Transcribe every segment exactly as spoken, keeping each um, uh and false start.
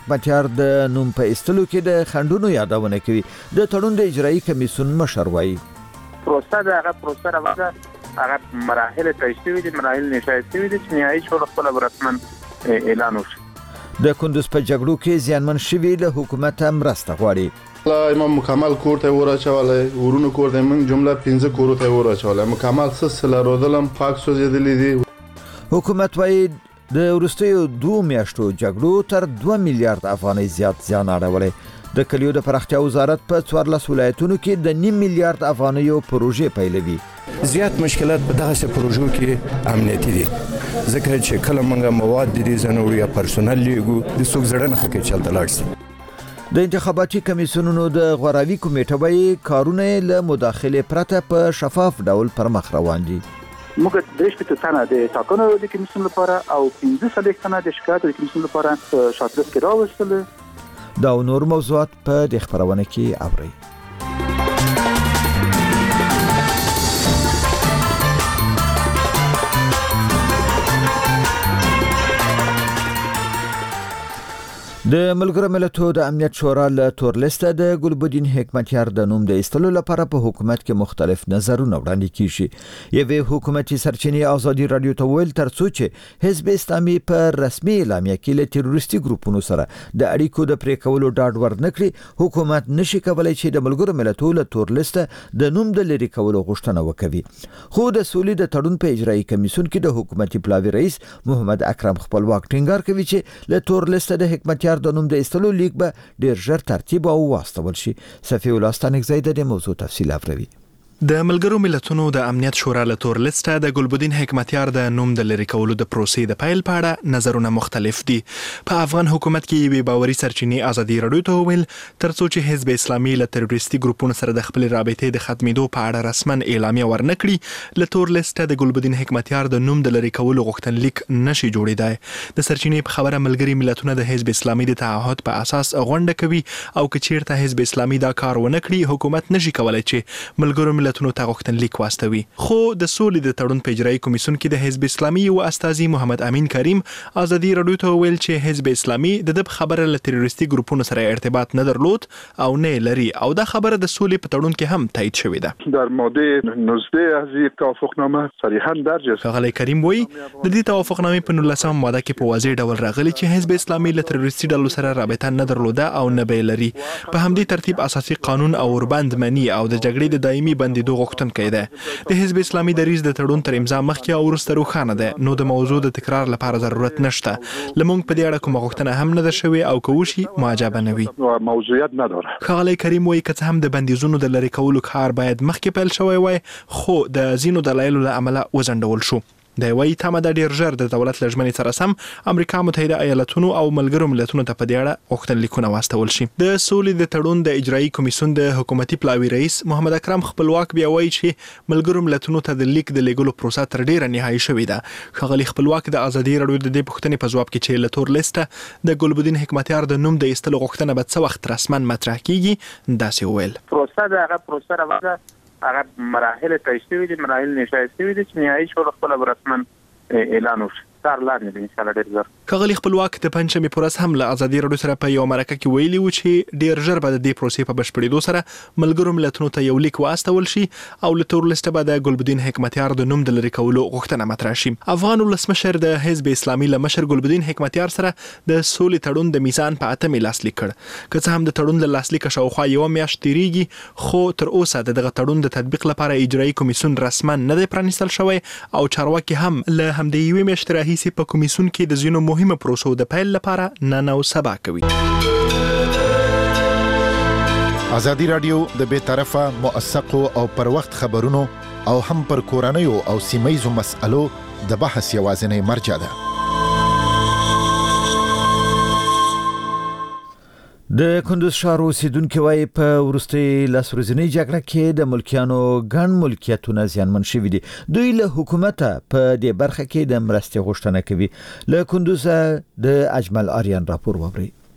متیار د نوم په ایستلو کې د خنډونو یادونه کوي. د تړون د اجرایي کمیسیون مشر وایي پروسه د هغه پروسه راوځه هغه مراحل تشریح دي مراحل نشایت دي چې نهایی شو خپل رسمن اعلان وشي. د کندوز په جګړو کې زیانمن شوي له حکومت مرسته غواړي. لا ما مکمل کور ته ورچواله ورونو کور ته من جمله پنځه کور ته ورچواله مکمل سلسله رودلم پاک سوځیدلې دي. حکومت وايي د ورستیو دوه میاشتو جګړو تر دوه میلیارډ افغانۍ زیات زیان اړولی. د کلیو د پراختیا وزارت په څوارلس ولایتونو کې د نیم میلیارډ افغانیو پروژې پیلوي. زیات مشکلات په دغه پروژو کې امنیتي دي ځکه چې کله موږ مواد دي زنور یا پرسونل لیګو د څوک زړه نه خکې چلته لاړ شي. د انتخاباتي کمیسیونونو د غوراوي کمیټه وايي کارونه له مداخله پرته په شفاف ډول پر مخ روان دي. موږ د شپږ تنه د ټاکنو د کمیسیون لپاره او پنځه څلوېښت تنه د شکایت د کمیسیون لپاره شاټلیست کې راوستل. دا نور موضوعات په د خبرونه کې اوري. د ملګرو ملتونو د امنیت شورا له تورلیسته د ګلبدین حکمتیار د نوم د ایستلو لپاره په حکومت کې مختلف نظرونه وړاندې کیږي. یوه حکومتي سرچینې ازادي رادیو ته ویل ترڅو چې حزب اسلامي په رسمي اعلامیه کې له تروریستي ګروپونو سره د اړیکو د پرې کولو ډاډ ورنکړي حکومت نشي کولای چې د ملګرو ملتونو له تورلیسته د نوم د لری کولو غوښتنه وکړي. خو د سولې د تړون په اجرایي کمیسیون کې د حکومتي پلاوي رئیس محمد اکرم خپلواک ټینګار کوي چې له تورلیسته د حکمتیار د نوم د ایستلو لیک به ډیر ژر ترتیب او واستول شي. صفی الله ستانکزی د موضوع تفصیل افروي. د ملګرو ملتونو د امنیت شورا له تورلیسته د ګلبدین حکمتیار د نوم د لری کولو د پروسې د پیل په اړه نظرونه مختلف دي. په افغان حکومت کې یوې باوري سرچینې ازادي رادیو ته ویل ترڅو چې حزب اسلامي له تروریستي ګروپونو سره د خپل رابطې د ختمېدو په اړه رسمن اعلامیه ورنکړي له تورلیسته د ګلبدین حکمتیار د نوم د لری کولو غوښتنلیک نشي جوړیدای. د سرچینې په خبره ملګري ملتونه د حزب اسلامي د تعهد په اساس غونډه کوي او که چیرته حزب اسلامي دا کار ونکړي حکومت نشي کولای چې ملګرو ملتونو ته غوښتنلیک واستوي. خو د سولې د تړون په اجرایي کمیسیون کې د حزب اسلامي او استاذي محمد امین کریم ازادي رادیو ته ویل چې حزب اسلامي د دې خبره له تروریستي ګروپونو سره ارتباط نه درلود او نه لري او دا خبره د سولې په تړون کې هم تایید شوې ده. در ماده نوزده از این توافقنامه صریحا درج است. ښاغلی کریم وایي د دې توافقنامې په نولسمه ماده کې په واضح ډول راغلي چې حزب اسلامي له تروریستي ډلو سره رابطه نه درلوده او نه به لري. په همدې ترتیب اساسي قانون او وربند مني او د جګړې د دایمي بندیدو غوښتنه ده. د حزب اسلامي دریځ د تړون تر امضا مخکې او وروسته روښانه ده نو د موضوع د تکرار لپاره ضرورت نشته. لمونږ په دې اړه کومه غوښتنه هم نه ده شوې او که وشي معجبه نه وي. موضوعیت نداره. ښاغلی کریم وایي که څه هم د بندیزونو د لرې کولو کار باید مخکې پیل شوی وای خو د ځینو دلایلو له امله وځنډول شو. د وایي تمه د ډیر ژر د دولت لژمنې سره سم امریکا متحده ایالاتونو او ملګرو ملتونو ته په دې اړه غوښتنلیکونه واستول شي. د سولې د تړون د اجرایي کمیسیون د حکومتي پلاوي رئیس محمد اکرم خپلواک بیا وایي چې ملګرو ملتونو ته د لیک د لیږلو پروسه تر ډیره نهایي شوې ده. ښاغلي خپلواک د ازادي رادیو د دې پوښتنې په ځواب کې چې له تورلیسته د ګلبدین حکمتیار د نوم د ایستلو غوښتنه به څه وخت رسمن مطرح کیږي داسې وویل. پروسه د هغه پروسه راوځه هغه مراحل تشریح دي مراحل نشایت دي چې نهایی شو خپل رسمن اعلان وشي. کار لاندې دي ان شاء الله ډیر ژر. ښاغلي خپلواک د پنځمې پورس هم له ازادي رادیو سره په یو مرکه کې ویلي و چې ډیر ژر به د دې پروسې په بشپړېدو سره ملګرو ملتونو ته یو لیک واستول شي او له تورلیسته به د ګلبدین حکمتیار د نوم د لری کولو غوښتنه مطرح شي. افغان ولسمشر د حزب اسلامي له مشر ګلبدین حکمتیار سره د سولې تړون د میزان په اتمې لاسلیک کړ. که څه هم د تړون له لاسلیک شاوخوا یو میاشت تیریږي خو تر اوسه دغه تړون د تطبیق لپاره اجرایي کمیسیون رسما نه دی پرانیستل شوی او چارواکي هم له همدې یوې میاشتې راهیسې په کمیسیون کې د ځینو مهمه پروسو د پیل لپاره نن او سبا کوي. ازادي رادیو د بې طرفه موثقو او پر وخت خبرونو او هم پر کورنیو او سیمه‌یزو مسألو د بحث یوازینی مرجع ده. د کندوز ښار اوسیدونکي وايي په وروستۍ لس ورځنۍ جګړه کې د ملکیانو ګڼ ملکیتونه زیانمن شوي دي. دوی له حکومته په دې برخه کې د مرستې غوښتنه کوي. له کندوز د اجمل آریان راپور واورئ.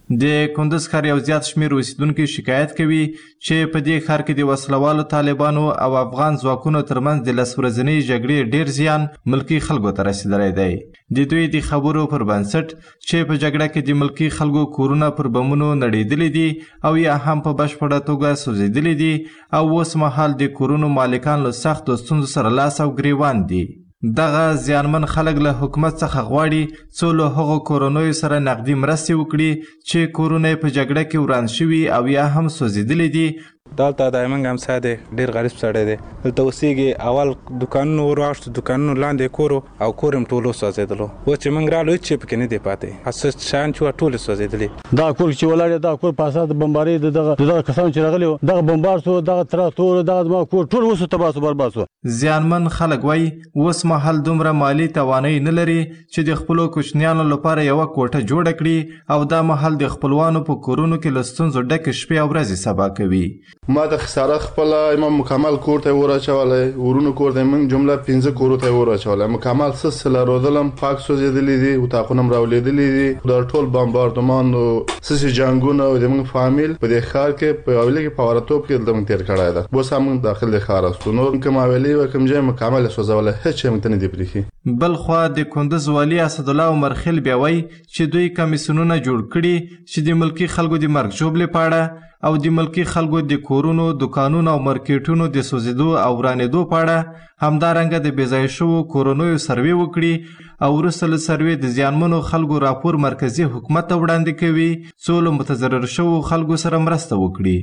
د کندز ښار یو زیات شمېر اوسیدونکي شکایت کوي چې په دې ښار کې د وسلوالو طالبانو او افغان ځواکونو ترمنځ د لس ورځنۍ جګړې ډېر زیان ملکي خلکو ته رسېدلی دی. د دوی د خبرو پر بنسټ چې په جګړه کې د ملکي خلکو کورونه پر بمونو نړېدلي دي او یا هم په بشپړه توګه سوځېدلي دي او اوس مهال د کورونو مالکان له سختو ستونزو سره لاس او ګریوان دي. دغه زیانمن خلک له حکومت څخه غواړي څو له هغو کورنیو سره نقدي مرستې وکړي چې کورونه یې په جګړه کې وران شوي او یا هم سوځېدلي دي. دلته د موږ همسایه دی ډېر غریب سړی دی. دلته اوسېږي اول دوکانونه ور واخیستو دکانونو لاندې کور او کور هم ټول وسوځېدلو. اوس چې موږ رالو هېڅ شی پکې نه دی پاتې. هسه شیان چې وه ټول یې سوځېدلي. دغه کور چې ولاړ دغه کور په اساس د بمبارۍ د دغه دغه کسانو چې راغلي وو دغه بمبار سو دغه تراکتور دغه زما کور ټول اوس تباه سو برباد سو. زیانمن خلک وایي اوس مهال دومره مالي توانایي نه لري چې د خپلو کوچنیانو لپاره یوه کوټه جوړه کړي او دا مهال د خپلوانو په کورونو کې له ستونزو ډکې شپې او ورځې سبا کوي. ما د خساره خپل ما مکمل کور ته ورچولای ورونو کور ته من جمله پنځه کور ته ورچولای مکمل سلسله رودلم پاک سوځېدلې دي او تاخونم راولېدلې دي د ټول بمباردمان او سسي جنگونه او د من فامیل په د ښار کې په اوله کې پاورتوب کې د من تیر کړای دا بو سم داخل د ښار استو نور کوم اولی و کوم ځای مکمل سوځولای هیڅ هم ته نه دی پریخي. بل خو د کندز والی اسدالله عمر خیل بیا وایي چې دوی کمیسیونونه جوړ کړي چې د ملکي خلکو د مرګ ژوبلې پاړه او د ملکي خلکو د کورونو دکانونو او مارکیټونو د سوځېدو او ورانېدو په اړه همدارنګه د بېځایه شوو کورنیو سروې وکړي او وروسته له سروې د زیانمنو خلکو راپور مرکزي حکومت ته وړاندې کوي څو له متضرر شوو خلکو سره مرسته وکړي.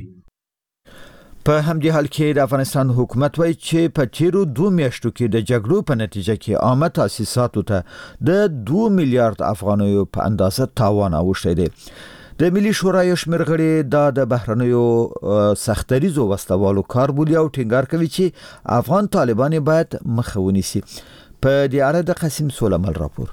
په همدې حال کې د افغانستان حکومت وایي چې په تیرو دوه میاشتو کې د جګړو په نتیجه کې عامه تاسیساتو ته د دوه میلیارډ افغانیو په اندازه تاوان اوښتی دی. د ملي شورای شمېر غړي دا د بهرنیو سختدریزو وسلوالو کار بولي او ټینګار کوي چې افغان طالبان باید مخه ونیسي. په دې اړه د قاسم سولمل راپور.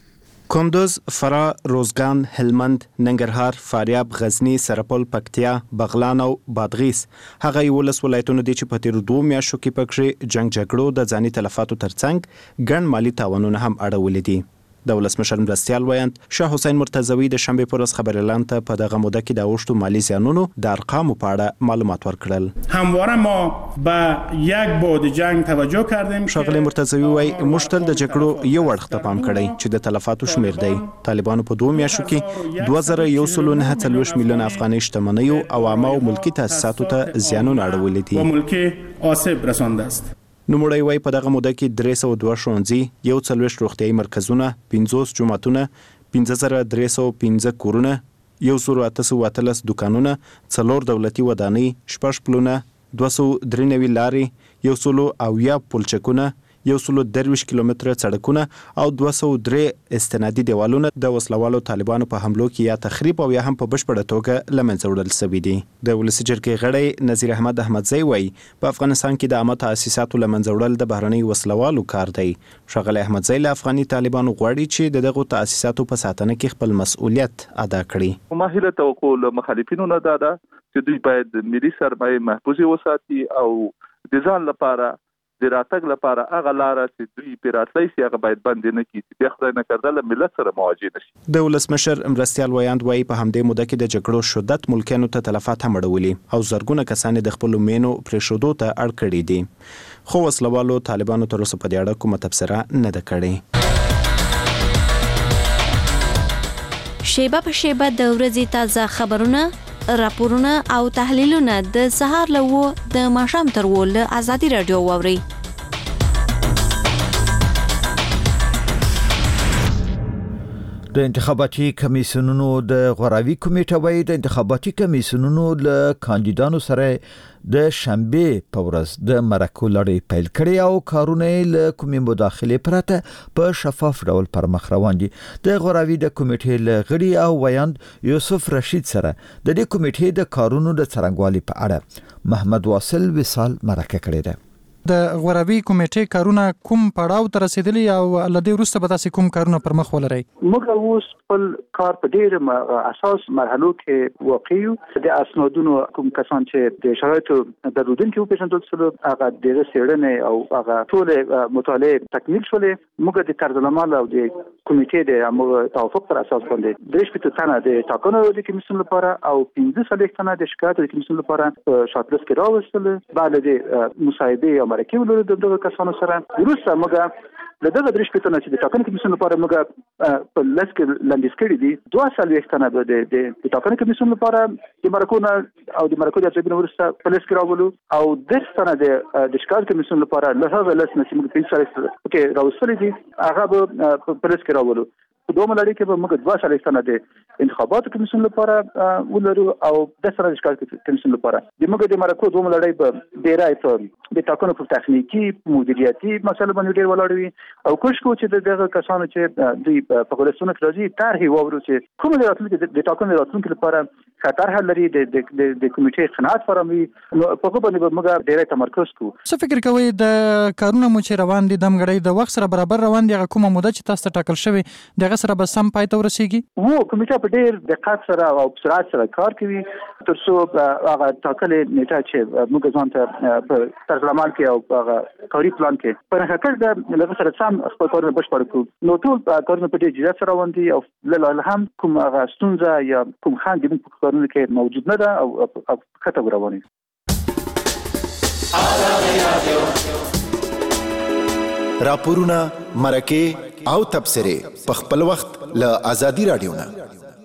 کندز، فراه، روزګان، هلمند، ننګرهار، فاریاب، غزنی، سرپل، پکتیا، بغلان او بادغیس هغه یولس ولایتونه دي چې په تیرو دوه میاشتو کې پکې جنگ جګړو د ځاني تلفاتو ترڅنګ ګڼ مالی تاوانونه هم اړولي دي. د ولسمشر مرستیال ویاند شاه حسین مرتضوی د شنبې پر ورځ خبر اعلان ته په دغه موده کې د اوښتو مالی زیانونو د ارقامو په اړه معلومات ورکړل. همواره ما به یک بعد جنگ توجه کردیم. ښاغلی مرتضوی وایي موږ تل د جګړو یو اړخ ته پام کړی چې د تلفاتو شمېر دی. طالبانو په دوه میاشتو کې دوه زره یو سلو نهه څلوېښت میلیونه افغانۍ شتمنیو او عامه او ملکي تاسیساتو ته زیانونه اړولي دي. و ملکي آسیب رسانده است. نوموړی وایي په دغه موده کې درې سوه دوه ښوونځي، یو څلوېښت روغتیایي مرکزونه، پنځوس جوماتونه، پنځه زره درې سوه پنځه کورونه، یو سوه اته سوه اتلس دوکانونه، څلور دولتي ودانۍ، شپږ پلونه، دوه سوه درې نوي لارې، یو سلو اویا پلچکونه، یو سلو درویشت کیلومتره سړکونه او دوه سوه درې استنادي دیوالونه د وسلوالو طالبانو په حملو کې یا تخریب او یا هم په بشپړه توګه له منځه وړل شوي دي. د ولسي جرګې غړی نذیر احمد احمدزی وایي په افغانستان کې د عامه تاسیساتو له منځه وړل د بهرنۍ وسلوالو کار دی. ښاغلی احمدزی له افغاني طالبانو غواړي چې د دغو تاسیساتو په ساتنه کې خپل مسؤلیت ادا کړي. ما هیله توقع له مخالفینو نه ده چې دوی باید ملي سرمایې محفوظ وساتي او د ځان لپاره د راتګ لپاره هغه لاره چې دوی په راتلای شي هغه باید بند نه کړي چې بیا خدای نه کړه له ملت سره مواجه نشي. د ولسمشر مرستیال ویاند وایي په همدې موده کې د جګړو شدت ملکیانو ته تلفات هم اړولي او زرګونه کسان د خپلو مینو پرېښودو ته اړ کړي دي. خو وسلوالو طالبانو تر اوسه په دې اړه کومه تبصره نه ده کړې. شیبه په شیبه د ورځې تازه خبرونه، راپورونه او تحلیلونه د سهار له وو د ماښام تر وو له ازادي رادیو واوري. د انتخاباتي کمیسیونونو د غوراوي کمیټه وایي د انتخاباتي کمیسیونونو له کاندیدانو سره د شنبه په ورځ د مرکو لړۍ پیل کړې او کارونه له کومې مداخلې پرته په شفاف ډول پر مخ روان دي. د غوراوي د کمیټې له غړي او ویاند یوسف رشید سره د دې کمیټې د کارونو د څرنګوالي په اړه محمد واصل وصال مرکه کړې ده. د غوراوي کمیټې کارونه کوم پړاو ته رسیدلی او لدې وروسته به تاسو کوم کارونه پر مخ ولرئ؟ موږ اوس خپل کار په ډېر اساس مرحلو کې واقع یو. د اسنادونو کوم کسان چې د شرایطو درلودونکي وپېژندل شول هغه ډېرې څېړنې او هغه ټولې مطالعې تکمیل شولې. موږ د طرزالعمل او د کمیټې د موږ توافق پر اساس باندې درې شپېته تنه د ټاکنو د کمیسیون لپاره او پنځه څلوېښت تنه د شکایاتو د کمیسیون لپاره په شارټ لیست کې راوستل. بعد د مصاحبې او مرکې ولرو د دغه کسانو سره وروسته موږ له دغه درې شپېته تنه چې د ټاکنو کمیسیون لپاره موږ په لیست کې لنډیز کړي دي دوه څلوېښت تنه به د د ټاکنو کمیسیون لپاره د مرکو نه او د مرکو د ارزیابۍ وروسته په لیست کې راولو او دېرش تنه د د شکایت کمیسیون لپاره له هغه لیست نه چې موږ پنځه څلوېښت کې راوستلي دي هغه به په لیست کې راولو. په دوه ملړۍ کې به موږ دوه څلوېښت تنه د انتخاباتو کمیسیون لپاره ولرو او د سره د شکایت کمیسیون لپاره د موږ د مرکو دوه ملړۍ به ډېری په د ټاکنو په تخنیکی مدیریتي مسله باندې ډېر ولاړ وي او کوښښ کوو چې دغه کسانو چې دوی په ولسونو کې راځي طرحې واورو چې کوم د راتلونکي د ټاکنو راتلونکي لپاره خطر حل لري د د د کمیټې قناعت فراهمي نو په هغه باندې به موږ ډېر تمرکز کوو. څه فکر کوئ د کارونه مو چې روان دي دمګړی د وخت سره برابر روان دي کومه موده چې تاسو ته ټاکل شوی دغه سره به سم پای ته ورسیږي؟ وو کمیټه په ډېر دقت سره او په سرعت سره کار کوي تر څو هغه ټاکلې نیټه چې موږ ځان ته په طرزالعمل کې او هغه کاري پلان کې په حقیقت د لږ سره سم خپل کارونه بشپړ کړو. نو ټول کارونه په ډېر جدي سره روان دي او له هم کوم هغه ستونزه یا کوم خنډ د موږ په کارونه کې موجود نه ده او خطر رواني. راپورونه مرکه او تبصره په خپل وخت له آزادي رادیو نه.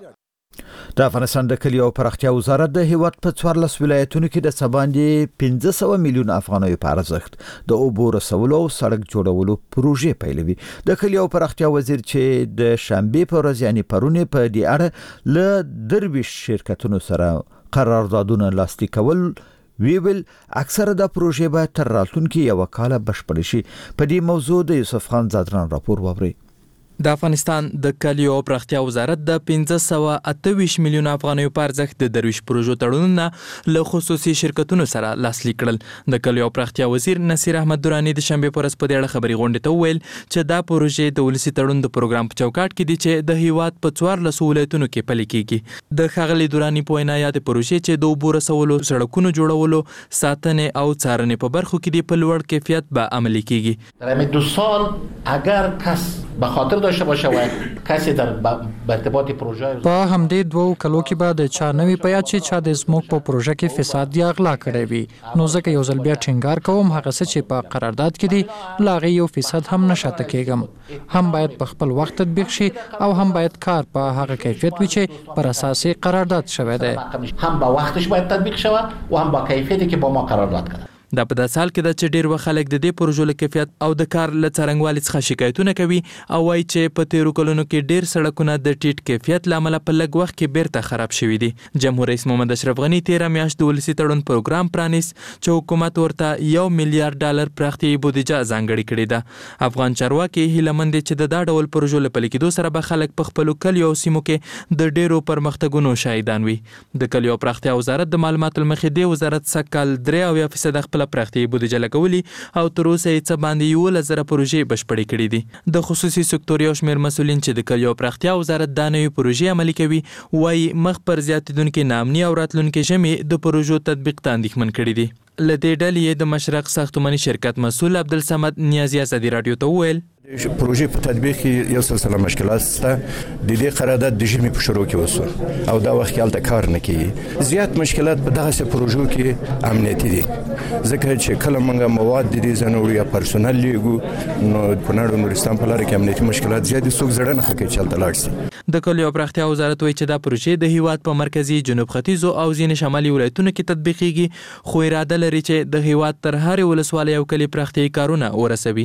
د افغانستان د کلیو او پراختیا وزارت د هیواد په څوارلس ولایتونو کې د سباندې پنځه سوه میلیون افغانیو په ارزښت د اوبو رسولو او سړک جوړولو پروژې پیلوي. د کلیو او پراختیا وزیر چې د شنبې په ورځ یعنی پرونی په دې اړه له درویش شرکتونو سره قراردادونه لاسلیک کول ویل اکثره د پروژې به تر راتلونکي یو کال بشپړ شي. په دې موضوع د یوسف خان زادران راپور واوري. د افغانستان د کلیو او پراختیا وزارت د پنځه سوه اته ویشت میلیون افغانیو په ارزښت د درویش پروژو تړونونه له خصوصي شرکتونو سره لاسلیک کړل. د کلیو او پراختیا وزیر نصیر احمد درانی د شنبې په ورځ په دې اړه خبري غونډې ته وویل چې دا پروژې د ولسي تړون د پروګرام په چوکاټ کې دي چې د هیواد په څوارلسو ولایتونو کې پلي کیږي. د ښاغلي درانی په وینا یادې پروژې چې د اوبو رسولو، سړکونو جوړولو، ساتنې او څارنې په برخو کې دي په لوړ کیفیت به عملي کیږي. در دو سال اگر کس به خاطر داشته باشه و کسی در به ارتباط پروژه په همدې دوو کلو کې به د چا نوی پیاد چې چا د زموږ په پروژه کې فساد یا اغلا کړی وي نو ځکه یو ځل بیا ټینګار کوم هغه څه چې په قرارداد کې دي لا غي یو فیصد هم نشاته کېږم. هم باید په خپل وخت تطبیق شي او هم باید کار په هغه کیفیت وي چې پر اساس قرارداد شوی دی. هم با وختش باید تطبیق شود و هم با کیفیتی که با ما قرارداد کړه. دا په داسې حال کې ده چې ډېر وخت خلک د دې پروژو له کیفیت او د کار له څرنګوالي څخه شکایتونه کوي او وایي چې په تیرو کلونو کې ډېر سړکونه د ټیټ کیفیت له امله په لږ وخت کې بیرته خراب شوي دي. جمهور رئیس محمد اشرف غني تیره میاشت د ولسي تړون پروګرام پرانیست چې حکومت ورته یو میلیارډ ډالر پراختیایي بودیجه ځانګړې کړې ده. افغان چارواکي هیله مند دي چې د دا ډول پروژو له پلي کېدو سره به خلک په خپلو کلیو او سیمو کې د ډېرو پرمختګونو شاهدان وي. د کلیو او پراختیا وزارت د معلوماتو له مخې دې وزارت سږ کال درې اویا فیصده خپله پراختیایي بودیجه لګولي او تر اوسه یې څه باندې یولس زره پروژې بشپړې کړې دي. د خصوصي سکتور یو شمېر مسؤلین چې د کلیو او پراختیا وزارت دا نوې پروژې عملي کوي وایي مخ پر زیاتېدونکې ناامني او راتلونکې ژمي د پروژو تطبیق ته اندېښمن کړي دي. له دې ډلې یې د مشرق ساختماني شرکت مسؤل عبدالصمد نیازي ازادي راډیو ته وویل پروژې په تطبیق کې یو سلسله مشکلات شته. د دې قرارداد د ژمي په شروع کې وسو او دا وخت کې هلته کار نه کیږي. زیات مشکلات په دغه پروژو کې امنیتي دي ځکه چې کله موږ مواد د دې زنور یا پرسونل لیګو نو په نړۍ نورستان په لار کې امنیتي مشکلات زیات دي څوک زړه نه کوي چې هلته لاړ شي. د کلیو او پراختیا وزارت وایي چې دا پروژې د هیواد په مرکزي، جنوب ختیځو او ځینې شمالي ولایتونو کې تطبیقیږي خو اراده لري چې د هیواد تر هرې ولسوالۍ او کلي پراختیایي کارونه ورسوي.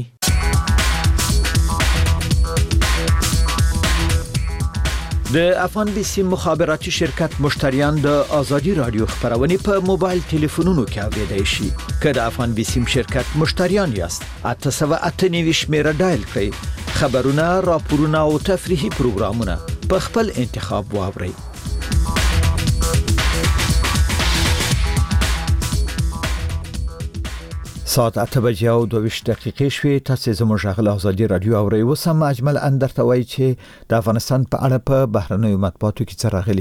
د افغان بي سي مخابراتي شرکت مشتریان د آزادي رادیو خبرونه په موبایل ټلیفونونو کې اوریدای شي. که د افغان بي سي شرکت مشتریان یاست اته سوه اته نوي شمیره ډایل کړئ. خبرونه، راپورونه او تفریحي پروګرامونه په خپل انتخاب واورئ. ساعت اته بجې او دوه ویشت دقیقې شوې. تاسو زموږ غږ ازادي رادیو اورئ. اوس هم اجمل اندر ته وایي چې د افغانستان په اړه په بهرنیو مطبوعاتو کې څه راغلي.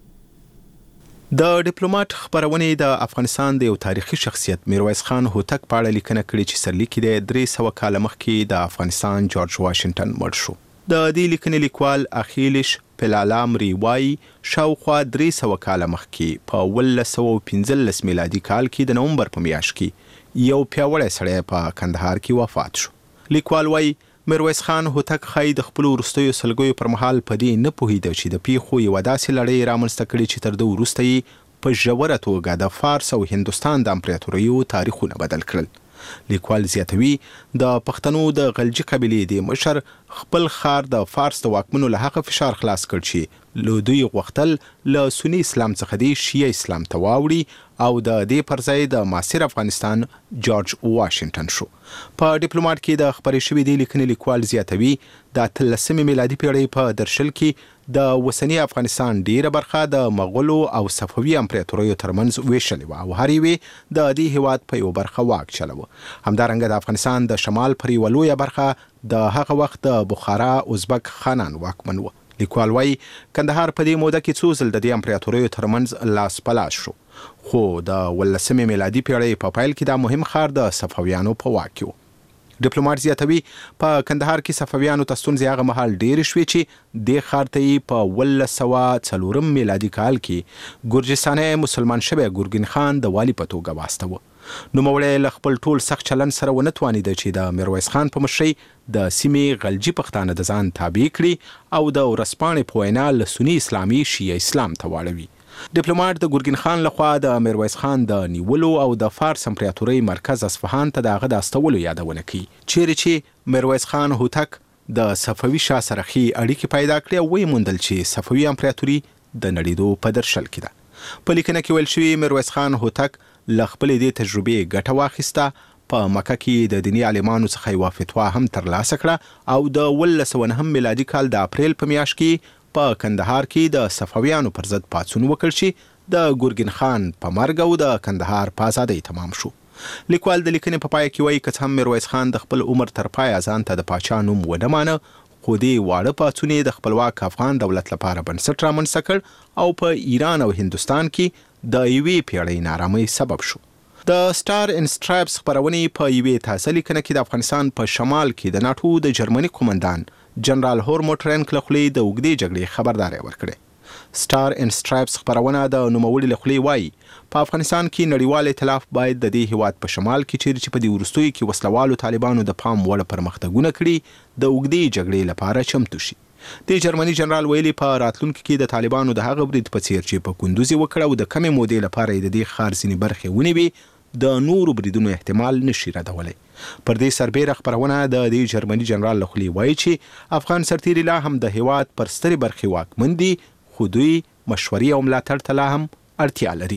د ډیپلوماټ خبرونه د افغانستان د یو تاریخي شخصیت میرویس خان هوتک په اړه لیکنه کړې چې سرلیک د درې سوه کال مخکې د افغانستان جورج واشنگټن مړ شو. د دې لیکنې لیکوال اخیلش پلالام ریوای شاوخوا درې سوه کال مخکې په ولس سوه پنځلس میلادي کال کې د نومبر په میاشت کې یو پیاوړی سړی په کندهار کې وفات شو. لیکوال وايي میرویس خان هوتک خای د خپل وروستیو سلګیو پر مهال په دې نه پوهیده چې د پیښو یو داسې لړۍ رامنځته کړي چې تر د وروستي په ژوره توګه د فارس او هندوستان د امپراتوریو تاریخونه بدل کړل. لیکوال زیاتوي د پښتنو د غلجي قبیلې د مشر خپل خار د فارس د واکمنو له هغه فشار خلاص کړ چې له دوی غوښتل له سنی اسلام څخه د شیعه اسلام ته واوړي او د دې پر ځای د معاصر افغانستان جورج واشنگټن شو. په ډیپلوماټ کې د خبرې شوې د لیکنې لیکوال زیاتوي د اتلسمې میلادي پیړۍ په درشل کې د وسنی افغانستان ډیره برخه د مغولو او صفوي امپراتوریو ترمنځ ویشلې وه او هر یوې د دې هیواد په یو برخه واک چلاوه. همدارنګه د افغانستان د شمال پر یوه لویه برخه د هغه وخت د بخارا ازبک خانان واکمن وه. لیکوال وايي کندهار په دې موده کې څو ځل د دې امپراتوریو ترمنځ لاس پلاس شو، خو د ولسمې میلادي پیړۍ په پیل کې دا مهم ښار د صفویانو په واک کې و. ډیپلوماټ زیاتوي په کندهار کې صفویانو ته ستونزې هغه مهال ډېرې شوې چې دې ښار ته یې په اوولس سوه څلورم میلادي کال کې ګرجستاني مسلمان شوی ګورګین خان د والي په توګه واستاوه. نوموړی له خپل ټول سخت چلند سره ونه توانېده چې د میرویس خان په مشرۍ د سیمې غلجي پښتانه د ځان تابع کړي او د ورځپاڼې په وینا له سني اسلامي شیعه اسلام ته واړوي. ډیپلوماټ د ګورګین خان لخوا د میرویس خان د نیولو او د فارس امپراتورۍ مرکز اصفهان ته د هغه د استولو یادونه کوي، چیرې چې میرویس خان هوتک د صفوي شاه سره ښې اړیکې پیدا کړې او ویې موندل چې صفوي امپراتوري د نړېدو په درشل کې ده. په لیکنه کې ویل شوي میرویس خان هوتک له خپلې دې تجربې ګټه واخیسته. په مکه کې د دیني عالمانو څخه یوه فتوا هم ترلاسه کړه او د اوولس سوه نهم میلادي کال د اپریل په میاشت کې په کندهار کې د صفویانو پر ضد پاڅون وکړ چې د ګورګین خان په مرګ او د کندهار په ازادۍ تمام شو. لیکوال د لیکنې په پای کې وایي که څه هم میرویس خان د خپل عمر تر پایه ځان ته د پاچا نوم ونه مانه، خو دې واړه پاڅون یې د خپلواک افغان دولت لپاره بنسټ رامنځته کړ او په ایران او هندوستان کې د یوې پیړۍ نارامۍ سبب شو. د سټار ان سټرایپس خپرونې په یوې تازه لیکنه کې د افغانستان په شمال کې د ناټو د جرمني قومندان جنرال هورموټرنک له خولې د اوږدې جګړې خبرداری ورکړې. سټار ان سټرایپس خپرونه د نوموړي له خولې وایي په افغانستان کې نړیوال ائتلاف باید د دې هیواد په شمال کې چیرې چې په دې وروستیو کې وسلوالو طالبانو د پام وړ پرمختګونه کړي د اوږدې جګړې لپاره چمتو شي. د جرمني جنرال ویلي په راتلونکي کې د طالبانو د هغه برید په څیر چې په کندوز یې وکړ او د کمې مودې لپاره یې د دې ښار ځینې برخې ونیوي د نورو بریدونو احتمال نشي ردولی. پر دې سربیره خپرونه د دې جرمني جنرال له خولې وایي چې افغان سرتیري لا هم د هیواد پر سترې برخې واکمن دي، خو دوی مشورې او ملاتړ ته لا هم اړتیا لري.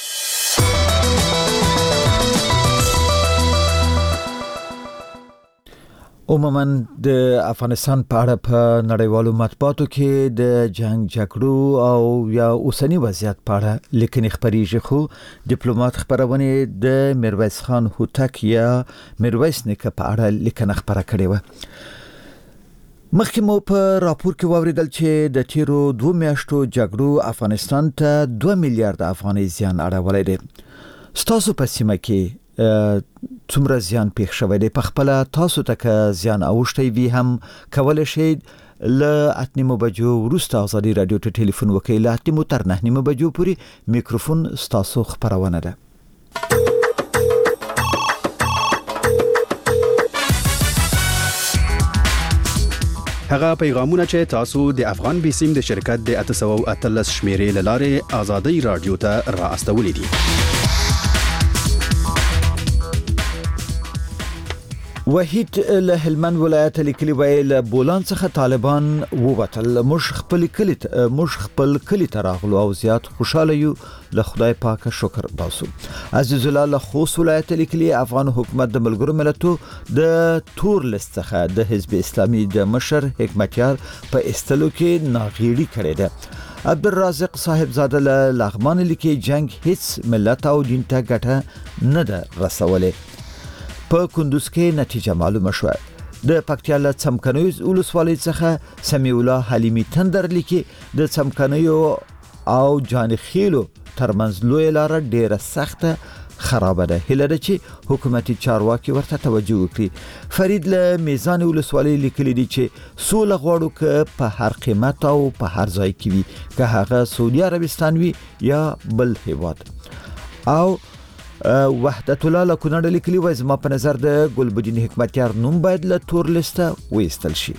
عموما د افغانستان په اړه په نړیوالو مطبوعاتو کې د جنگ جګړو او یا اوسنی وضعیت په اړه لیکنې خپریږي، خو ډیپلوماټ خبرونه د میرویس خان هوتک یا میرویس نیکه په اړه لیکنه خبره کړې و. مخکې مو په راپور کې واوریدل چې د تیرو دوه میاشتو جګړو افغانستان ته دوه میلیارډ افغانۍ زیان اړولی دی. ستاسو په سیمه کې څومره زیان پیښ شوی دی؟ په خپله تاسو ته که زیان اوښتی وي هم کولی شئ له اته نیمو بجو وروسته ازادي راډیو ته ټلیفون وکړئ. له اته نیمو تر نه نیمو بجو پورې میکروفون ستاسو خپرونه ده. هغه پیغامونه چې تاسو د افغان بیسیم د شرکت د اته سوه او اتلس شمیرې له لارې ازادي راډیو ته را استولی دي. وحید له هلمند ولایت لیکلی وای له بولان څخه طالبان ووتل. موږ خپل کلی موږ خپل کلی ته راغلو او زیات خوشاله یو، له خدای پاک شکر باسو. عزیز الله له خوست ولایت لیکلی افغان حکومت د ملګرو ملتو د تور لیست څخه د حزب اسلامي د مشر حکمتیار په استلو کې ناغیړي کړې ده. عبدالرازق صاحب زاده له لغمان لیکي جنگ هیڅ ملت او دین ته ګټه نه ده رسولې. په کندوز کې نتیجه معلومه شوه. د پکتیا له څمکنیو ولسوالۍ څخه سمیع الله حلیمي تندر لیکي د څمکنیو او جانخیلو ترمنځ لوی لار ډیره سخته خراب ده. هله ده چې حکومتي چارواکي ورته توجه وکړي. فرید له میزان ولسوالۍ لیکلي دي چې سوله غواړو که په هر قیمت او په هر ځای کې وي، که هغه سعودي عربستان وي یا بل هیواد. او وحدت الله له کونړ لیکلي وای زما په نظر د ګلبدین حکمتیار نوم باید له تور لیسته وایستل شي.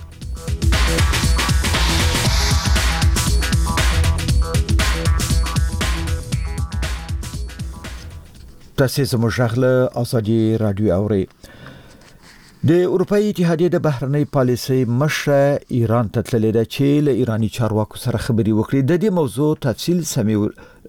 تاسو زموږ غږ له ازادي رادیو اورئ. د اروپאי اتحادیې د بهرنۍ پالیسۍ مشره ایران ته تللې ده چې له ایرانی چارواکو سره خبرې وکړي. د دې موضوع تفصیل سمیع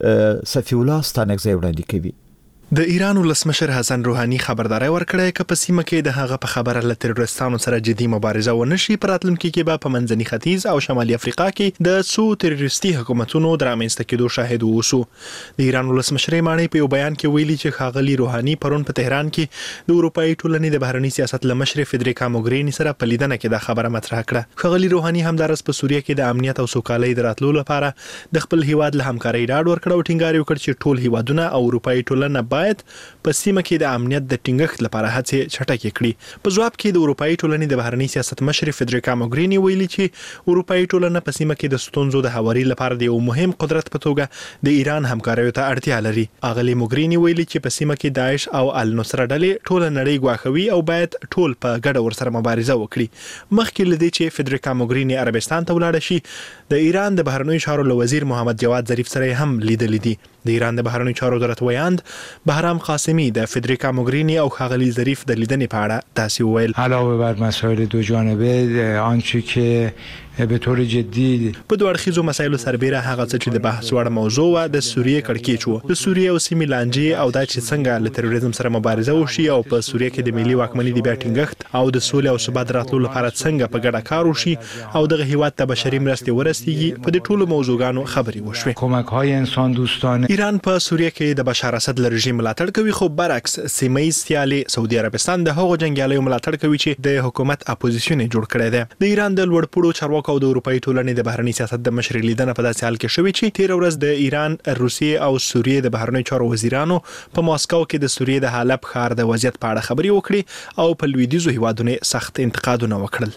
صفی الله ستانکزی وړاندې کوي. د ایران ولسمشر حسن روحاني خبرداري ورکړه چې په سیمه کې د هغه په خبره له تروریستانو سره جدي مبارزه ونشي. په راتلونکي کې به په منځني ختیځ او شمالي افریقا کې د څو تروریستي حکومتونو د رامنځته کېدو شاهد ووسو. د ایران ولسمشر مانی په یو بیان کې ویلي چې ښاغلي روحاني پرون په تهران کې د اروپאי ټولنې د بهرنی سیاست لمشر فدریکا موګرینی سره په لیدنه کې د خبره مطرح کړه. ښاغلي روحاني همدارس په سوریه کې د امنیت او سوکالۍ د راتلو لپاره د خپل هیواد له همکارۍ ډاډ ورکړ او ټینګار وکړ چې ټول هیوادونه او اروپאי ټولنه باید په سیمه کې د امنیت د ټینګښت لپاره هڅې چټکې کړي. په ځواب کې د اروپאי ټولنې د بهرنی سیاست مشر فدریکا موګرینی ویلي چې اروپאי ټولنه په سیمه کې د ستونزو د هواري لپاره د یو مهم قدرت په توګه د ایران همکاریو ته اړتیا لري. اغلی موګرینی ویلي چې په سیمه کې داعش او النصره ډلې ټول نړۍ ګواښوي او باید ټول په ګډه ورسره مبارزه وکړي. مخکې لدی چې فدریکا موګرینی عربستان ته ولاړ شي، د ایران د بهرنیو چارو وزیر محمد جواد ظریف سره هم لیدلې دي. د ایران د بهرنیو چارو وزارت ویاند بهرام قاسمی د فدریکا موګرینی او ښاغلي ظریف د لیدنې په اړه تاسو ویل علاوه بر مسائل دو جانبه آنچه که به طور جدی په دوه اړخیزو مسایلو سربېره هغه څه چې د بحث وړ موضوع و د سوریه کړکېچ و. د سوریه او سیمې لانجې او دا چې څنګه له تروریزم سره مبارزه وشي او په سوریه کې د ملي واکمنۍ د بیا ټینګښت او د سولې او ثبات راتلو لپاره څنګه په ګډه کار وشي او دغه هیواد ته بشري مرستې ورسیږي. په دې ټولو موضوعګانو خبرې وشوې. کمک‌های انسان دوستانه ایران په سوریه کې د بشار اسد له رژیم ملاتړ کوي، خو برعکس سیمه‌ییز سیالي سعودي عربستان د هغو جنګیالیو ملاتړ کوي چې د حکومت اپوزیشن جوړ کړی دی. د ایران د لوړپوړو چارواکو او د اروپאי ټولنې د بهرنی سیاست د مشر لیدنه په داسې حال کې شوې چې تیر ورځ د ایران، روسیې او سوریې د بهرنی چارو وزیرانو په ماسکو کې د سوریې د حلب ښار د وضعیت په اړه خبرې وکړې او په لویدیځو هیوادونو سخت انتقادونه وکړل.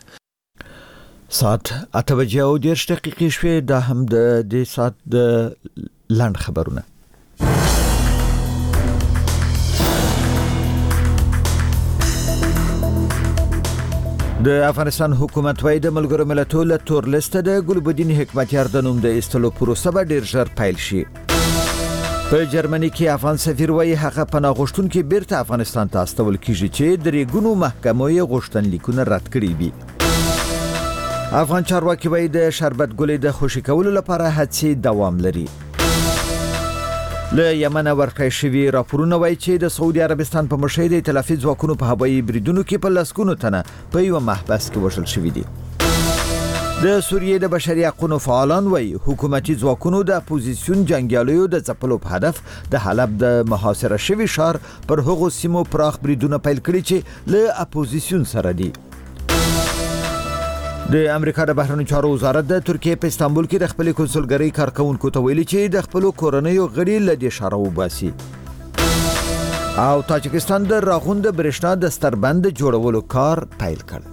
ساعت اته بجې او دېرش دقیقې شوې. دا هم د دې ساعت د لاند خبرونه. د افغانستان حکومت وايي د ملګرو ملتونو له تور لیسته د ګلبدین حکمتیار د نوم د ایستلو پروسه به ډیر ژر پیل شي. په جرمني کې افغان سفیر وايي هغه پناه غوښتونکي بیرته افغانستان ته استول کیږي چې د ریګونو محکمو یې غوښتنلیکونه رد کړي وي. افغان چارواکي وايي د شربت ګلې د خوشي کولو لپاره هڅې دوام لري. له یمن ورکړی شوی راپورونه وایي چې د سعودي عربستان په مشرۍ د ائتلافي ځواکونو په هوایي بریدونو کې په لسګونو تنه په یو محبس کې وژل شوي دي. د سوریې د بشري حقوقو فعالان وایي حکومتي ځواکونو د اپوزیسیون جنګیالیو د ځپلو په هدف د حلب د محاصره شوي ښار پر هغو سیمو پراخ بریدونه پیل کړي چې له اپوزیسیون سره دي. د امریکا د بهرنیو چارو وزارت د ترکیه په استانبول کې د خپل کنسولګری کارکونکو ته ویلي چې د خپل کورنیو غړي له دې ښار وباسي. او تاجکستان د راغوند برېښنا د ستربند جوړولو کار پیل کړ.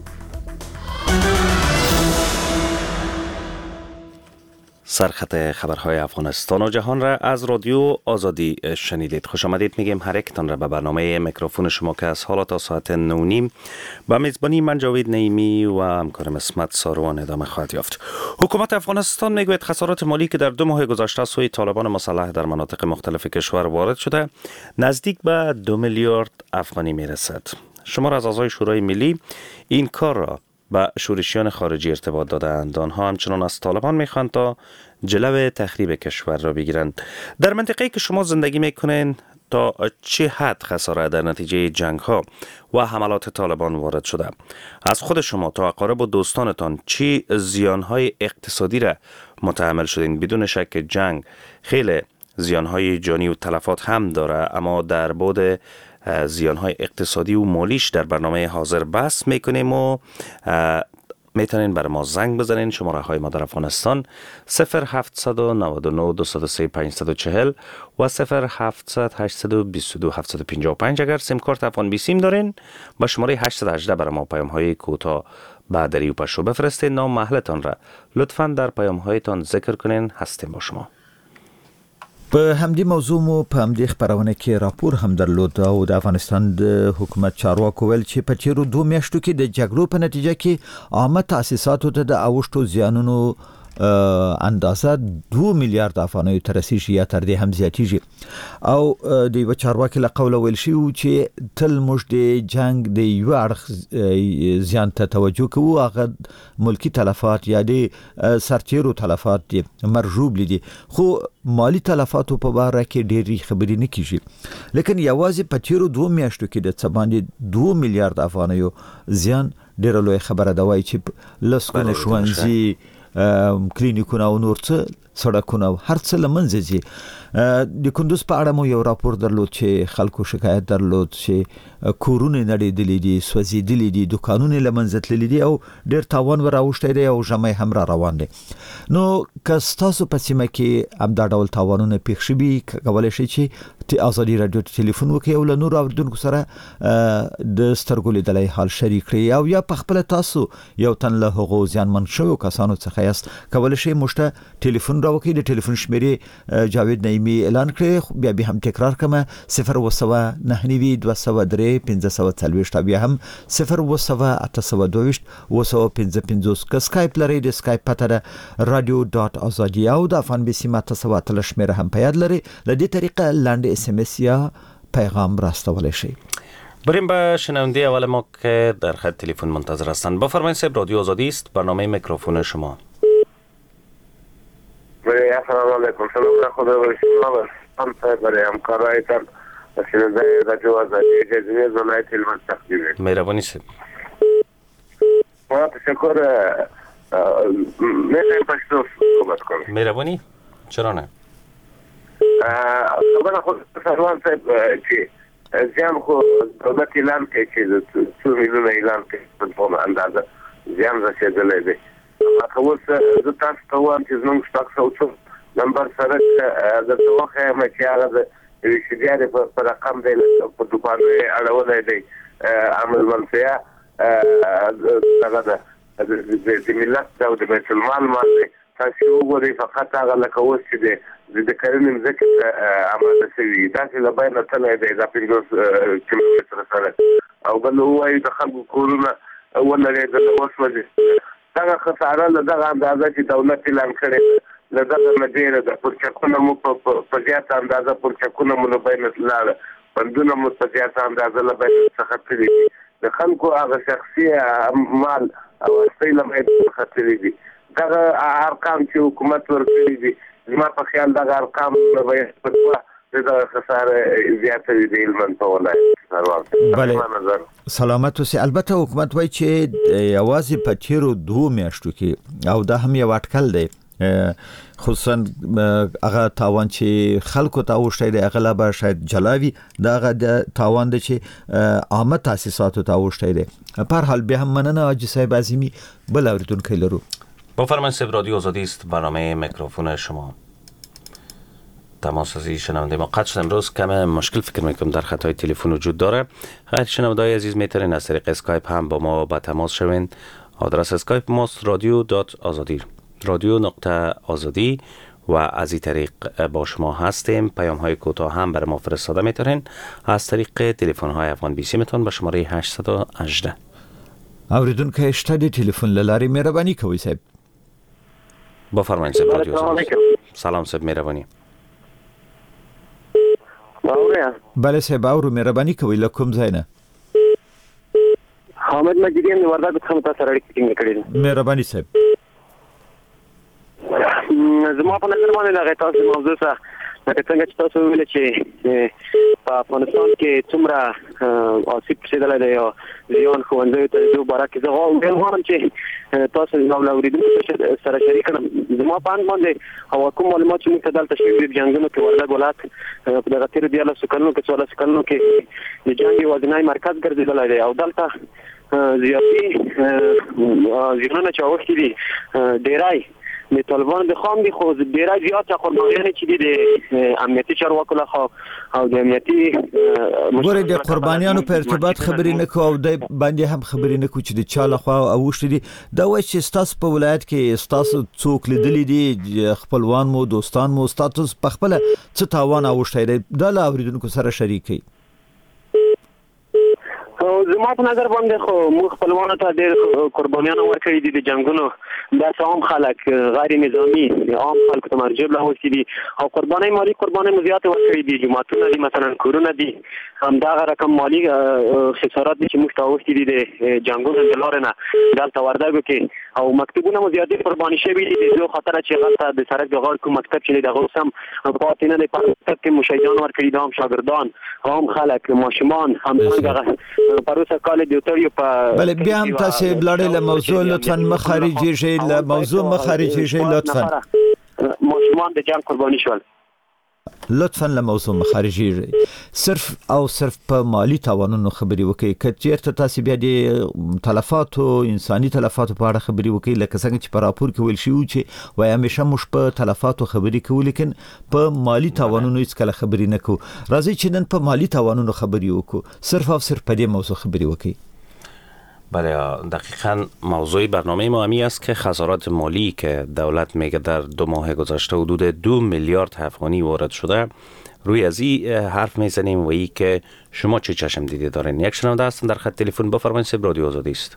سرخط خبرهای افغانستان و جهان را از رادیو آزادی شنیدید. خوش آمدید میگیم هر یکتان را به برنامه میکروفون شما که از حالا تا ساعت نه و نیم با میزبانی من جاوید نعیمی و همکارم اسمت ساروان ادامه خواهد یافت. حکومت افغانستان میگوید خسارات مالی که در دو ماه گذشته سوی طالبان مسلح در مناطق مختلف کشور وارد شده نزدیک به دو میلیارد افغانی میرسد. شمار از اعضای شورای ملی این کار را با شورشیان خارجی ارتباط دادند. آنها همچنان از طالبان میخواهند تا جلو تخریب کشور را بگیرند. در منطقه‌ای که شما زندگی میکنین تا چه حد خسارت در نتیجه جنگ ها و حملات طالبان وارد شده؟ از خود شما تا اقارب و دوستانتان چه زیان های اقتصادی را متحمل شدین؟ بدون شک جنگ خیلی زیان های جانی و تلفات هم داره، اما در بعد زیانهای اقتصادی و مالیش در برنامه حاضر بحث میکنیم و میتونین بر ما زنگ بزنین. شماره های ما در افغانستان صفر هفت نه نه دو صفر سه پنج چهار صفر و صفر هفت صفر هشت دو دو هفت پنج پنج. اگر سیم کارت افغان بی سیم دارین با شماره هشت یک هشت بر ما پیام های کوتاه با دری و پشو بفرستین. نام محلتان را لطفاً در پیام هایتان ذکر کنین. هستیم با شما. په همدې موضوع مو په همدې خبرونه کې راپور هم درلود او د افغانستان د حکومت چارواکو ویل چې په تیرو دوه میاشتو کې د جګړو په نتیجه کې عامه تاسیساتو ته د اوښتو زیانونو اندازه دو میلیارد افغانۍ ته رسیږي یا تر دې هم زیاتیږي. او د یو چارواکي له قوله ویل شوی چې تل موږ د جنگ د یو اړخ زیان ته توجه کوو، هغه ملکی تلفات یا د سرتیرو تلفات دي مرجوب لیدي، خو مالی تلفاتو په باره کې ډېری خبرې نه کیږي. لیکن یوازې په تیرو دوه میاشتو کې د څه باندې دوه میلیارد افغانۍ زیان ډېره لوی خبره ده. وایي چې لسګونه ښوونځي، کلینیکونه او نور څه سړکونه هر څه لمنځه ځي. د کندوز په اړه مو یو راپور درلود چې خلکو شکایت درلود چې کورونه نړېدلي دي، سوځېدلي دي، دکانونه لمنځه تللي دي او ډېر تاوان وراوښتی دی او ژمی هم را روان دی. نو که ستاسو په سیمه کې همدا ډول تاوانونه پېښ شوي، کولی شئ چې ازادي راډیو ته ټلیفون وکړئ او له نورو اورېدونکو سره د سترګو لیدلی حال شریک کړئ، او یا پخپله تاسو یو تن له هغو زیانمن شویو کسانو څخه یاست، کولی شئ موږ ته ټلیفون راوکړئ. د ټلیفون شمېرې جاوید نعیمي اعلان کړی، بیا بیا هم تکرار کړم، صفر اوه سوه نهه نوي دوه سوه درې پنځه سوه څلوېښت، بیا هم صفر اوه سوه اته سوه دوهویشت اوه سوه پنځه پنځوس. که سکایپ لرئ د سکایپ پته ده رادیو ډاټ ازادي او د افغان بي سیم اته سوه اتلس شمېره هم په یاد لرئ. له دې طریقه لاندې اس ام اس یا پیغام راستولی شئ. بریم به شنونده اول ما که در خط تلفن منتظر هستند. بفرمایید صاحب، رادیو آزادی است، برنامه میکروفون شما. السلام علیکم. سلام خدا و شما هم برای همکارایتان شنونده رادیو آزادی جزیره ولایت هلمند تقدیم می‌کنم. مهربانی صاحب. ما تشکر. می‌خوایم پشتو صحبت کنیم. مهربانی؟ چرا نه؟ خبر خود سروان صاحب چې زیان خو دولت اعلان کوي چې څو میلیونه اعلان کوي په اندازه زیان رسېدلی دی. که اوس زه تاسو ته وایم چې زموږ شپږ سوه څو نمبر سړک درته وښیم چې هغه د یوې شګیارې په رقم دی، په دوکانو یې اړولی دی. عمل منفیه دغه ده د ملت او د بیت المال مال دی. تاسو وګورئ فقط هغه لکه اوس چې دی د کرنې مځکې ته اماده شوي، داسې له بینه تللی دی دا پنځوس کیلومتره سړک، او بل ووایو د خلکو کورونه ولړېدل وسوځي. دغه خساره له دغه اندازه چې دولت اعلان کړی له دغه نه ډېره ده. پرچکونه مو په زیاته اندازه پرچکونه مو له بینه تلاړه، بندونه مو په زیاته اندازه له بینه څخه تللي دي. د خلکو هغه شخصي مال او هستۍ له بینه څخه تللي دي. دغه ارقام چې حکومت ورکړي دي، زما په خیال دغه ارقام به په دوه دغه خساره زیاته وي د هلمند په ولایت. بله، سلامت اوسئ. البته حکومت وایي چې یوازې په تیرو دوه میاشتو کې، او دا هم یو اټکل دی، خصوصا هغه تاوان چې خلکو ته اوښتی دی هغه لا به شاید جلا وي، دا هغه د تاوان دی چې عامه تاسیساتو ته اوښتی دی. په هر حال بیا هم مننه حاجي صاحب عظیمی. بل اورېدونکی لرو. بفرمایید صاحب، رادیو آزادی است، برنامه میکروفون شما. تماس از شنونده ما قطع شد. امروز کم مشکل فکر میکنم در خطای تلفن وجود داره. خیر شنونده عزیز میتونین از طریق اسکایپ هم با ما با تماس شوین. آدرس اسکایپ ماست رادیو دات آزادی، رادیو نقطه آزادی، و از این طریق با شما هستیم. پیام های کوتاه هم برای ما فرستاده میتونین از طریق تلفن های افغان بی سیمتون به شماره هشت یک هشت. اوریدونکو شته د تلفن لاری مهرباني کوي صاحب. بفرمایید صاحب، رادیو آزادی. سلام صاحب، مهربانی. بله صاحب، اورو مهرباني کوي. له کوم ځای نه؟ حامد مجیدی هم وردګ څخه تاسو سره اړیکه ټینګ کړې. مهرباني صاحب. زما په نظر باندې هغه تاسو موضوع څخه لکه څنګه چې تاسو ویل چې په افغانستان کې څومره آسیب رسیدلی دی یا زیان ښوونځیو ته د دې باره کې زه ویل غواړم چې تاسو زما له اورېدونکو سره شریک کړم. زما په اند باندې او کوم معلومات چې موږ ته دلته شوي دي جنګونو کې وردګ ولایت په دغه تېرو دیارلسو کلونو کې څوارلسو کلونو کې د جنګ یوازینی مرکز ګرځېدلی دی او دلته زیاتي زیانونه چې اوښتي دي ډېری د طالبانو د خام دي خو ډېری زیاته قربانیانې چې دي د امنیتي چارواکو لخوا او د امنیتي ګورې د قربانیانو په ارتباط خبرې نه کوو او د باندې هم خبرې نه کوو چې د چا لخوا اوښتي دي. دا وایي چې ستاسو په ولایت کې ستاسو څوک لیدلي دي خپلوان مو دوستان مو ستاسو په خپله څه تاوان اوښتی دی دا له اورېدونکو سره شریک کړئ. زما په نظر باندې خو موږ خپلوانو ته ډېر قربانیان ورکړي دي د جنګونو داسې عام خلک غیر نظامي عام خلکو ته مرجب راوستي دي او قربانۍ مالي قربانۍ مو زیاتې ورکړي دي. جوماتونه دي مثلا کورونه دي همدغه رقم مالي خسارات دي چې موږ ته اوښتي دي د جنګونو د لارې نه دلته وردګو کې او مکتبونه مو زیاتې قرباني شوي دي د دې خاطره چې هلته د سړک د غاړې کوم مکتب چې دی دغه اوس هم پاتې نه دی. په مکتب کې مو شهیدان ورکړي دي هم شاګردان عام خلک ماشومان همدارنګه پروسه کال دیوتریو په بله بیا هم تاسو بلړې له موضوع لطفا مخارجي له موضوع مخارجي لطفا ماشومان د جنگ قرباني شول لطفا له موضوع مخارجي صرف او صرف په مالی تاوانونو خبري وکړي کچېرته تاسو بیا د تلفاتو انساني تلفاتو په اړه خبري وکړي لکه څنګه چې په راپور کې ویل شوی چې وای همیشه موږ په تلفاتو خبري کوو لیکن په مالی تاوانونو هیڅ کله خبري نه کوو. راځي چې نن په مالی تاوانونو خبري وکړو صرف او صرف په دې موضوع خبري وکړي. بله دقیقاً موضوع برنامه ما همی است که خسارات مالی که دولت میگه در دو ماه گذشته حدود دو میلیارد افغانی وارد شده روی از این حرف میزنیم و ای که شما چه چشم دیده دارین. یک شنونده هستن در خط تلفن بفرمایید سب رادیو آزادی است.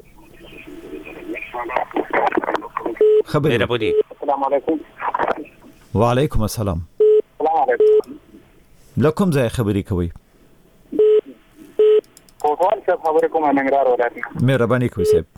خبر بودی. السلام علیکم. و علیکم السلام. السلام علیکم. لکم ځای خبري کوي. کوټوال صاحب خبرې کومه ننګرهار ولایت نه. مهرباني کوئ صاحب.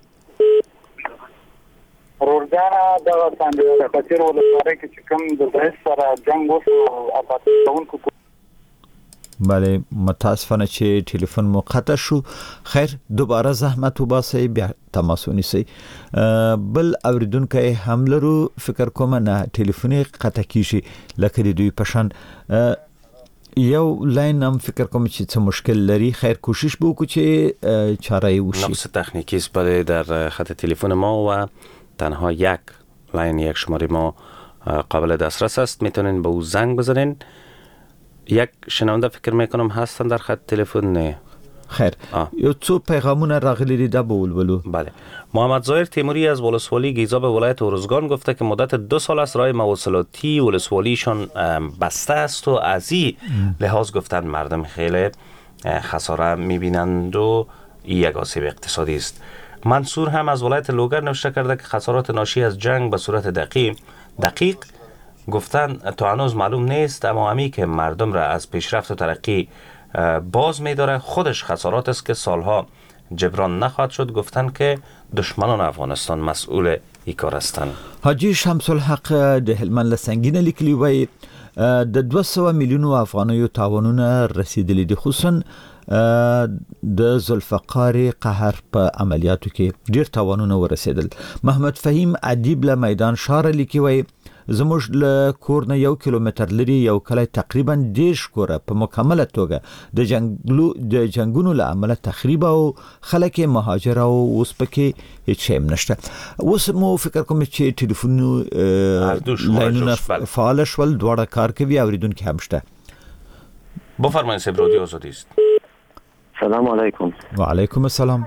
روزانه دغه څنګه په تیر ولسوالۍ کې چې کوم د داعش سره جنګ وشو اپاتونکو بله متاسفانه چې ټلیفون مو قطع شو. خیر دوباره زحمت وباسئ بیا تماس ونیسئ. بل اوریدونکي هم لرو فکر کوم نه ټلیفوني قطع کیږي لکه د دوی پشان یو لاین هم فکر کوم چې څه مشکل لري. خیر کوشش به وکړو چې چاره ای وشي. نقص تکنیکی است بله در خط تلفن ما و تنها یک لاین یک شماره ما قابل دسترس است میتونین به او زنگ بزنین. یک شنونده فکر میکنم هستن در خط تلفن. نه خیر یو څو پیغامونه راغلي دي دا به ولولو. بله محمد ظاهر تیموری از ولسوالی گیزاب ولایت ارزگان گفته که مدت دو سال است راه مواصلاتی ولسوالیشان بسته است و از این لحاظ گفتن مردم خیلی خساره میبینند و یک آسیب اقتصادی است. منصور هم از ولایت لوگر نوشته کرده که خسارات ناشی از جنگ به صورت دقیق دقیق گفتن تا هنوز معلوم نیست اما همی که مردم را از پیشرفت و ترقی باز می‌داره خودش خسارات است که سالها جبران نخواهد شد. گفتن که دشمنان افغانستان مسئول این کار هستند. حاجی شمس الحق د هلمند لسنگینه لیکلی وای د دوه سوه میلیونو افغانیو تاوانونه رسیدلي دي خصوصا د ذوالفقار قهر په عملیاتو کې ډیر تاوانونه ورسیدل. محمد فهیم ادیب له میدان شار لیکي وای زموږ له کور نه یو کیلومتر لري یو کلی تقریبا دیش کوره په مکمله توګه د جنگلو د جنگونو له امله تخریب او خلک مهاجر او اوس پکې هیڅ هم نشته. اوس مو فکر کوم چې ټلیفون لاینونه فعال شول دواړه کار کوي اوریدونکو هم شته. بفرمایید سب رادیو آزادی است. سلام علیکم. و علیکم السلام.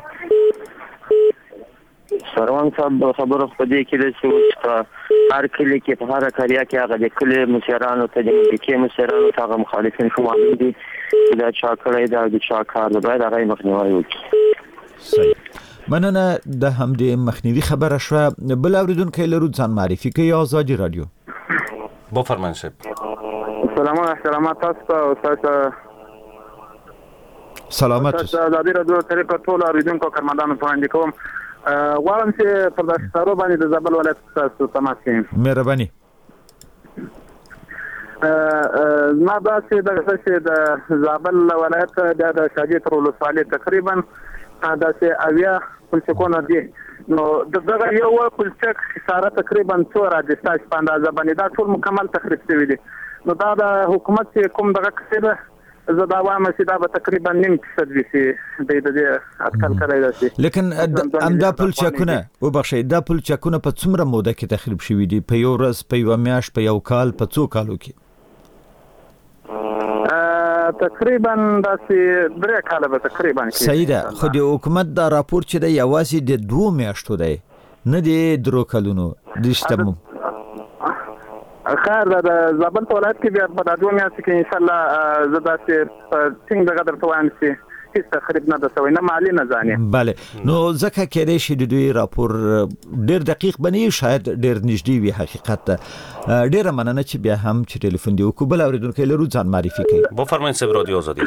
سروان صاحب خبرو په دې کې د څه هر کلی کې په هر کاریا کې هغه د کلی مشرانو ته د ملکي مشرانو ته مخالفین شومال دي دا چا کړی دا د چا کار دی باید هغه مخنیوي وکړي. صحیح مننه. د همدې مخنیوي خبره شو. بل اوریدونکو لرو ځان معرفي کوي آزادی رادیو. بفرمایئ صاحب. سلام سلامات تاسو استاد سلامت تاسو د دې رادیو طریقه ټول اوریدونکو کارمندانو په وړاندې کوم غواړم چې پر داسې سارو باندې د زابل ولایت تاسو تماس کړم. مهرباني. ما داسې دغه چې د زابل ولایت د شاجې تر ولسوالۍ تقریبا داسې اویا پلچکونه دي نو دغه یو پلچک خساره تقریبا څو راځي په اندازه باندې دا ټول مکمل تخریب شوی دي نو دا د حکومت کوم دغه کسبه زه دا وایم چې دا به تقریبا نیم فیصد وي چې د دې اټکل کړی دی لیکن امدا پلچکونه او بخښي دا پلچکونه په څومره موده کې تخریب شوی دي په یو ورځ په یو میاشت په یو کال په څو کالو کې تقریبا داسې درې کاله به تقریبا صحیح ده خو د حکومت دا راپور چې د یوازې د دوه میاشتو دی نه دی درو کلونو دشتمو خیر د زابل ولایت کې بیا په دوه میاشتو کې ان شاء الله زه داسې څنګه دغه درته وایم چې هیڅ تخریب نه ده شوی نه مالی نه ځانې بله نو ځکه کېدای شي د دوی راپور ډېر دقیق بنی شاید ډېر نږدې وي حقیقت ته ډېره مننه چې بیا هم چې ټلیفون دی وکړو بل اوریدونکی لرو ځان معرفي کوي بفرمایئ صاحب رادیو آزادی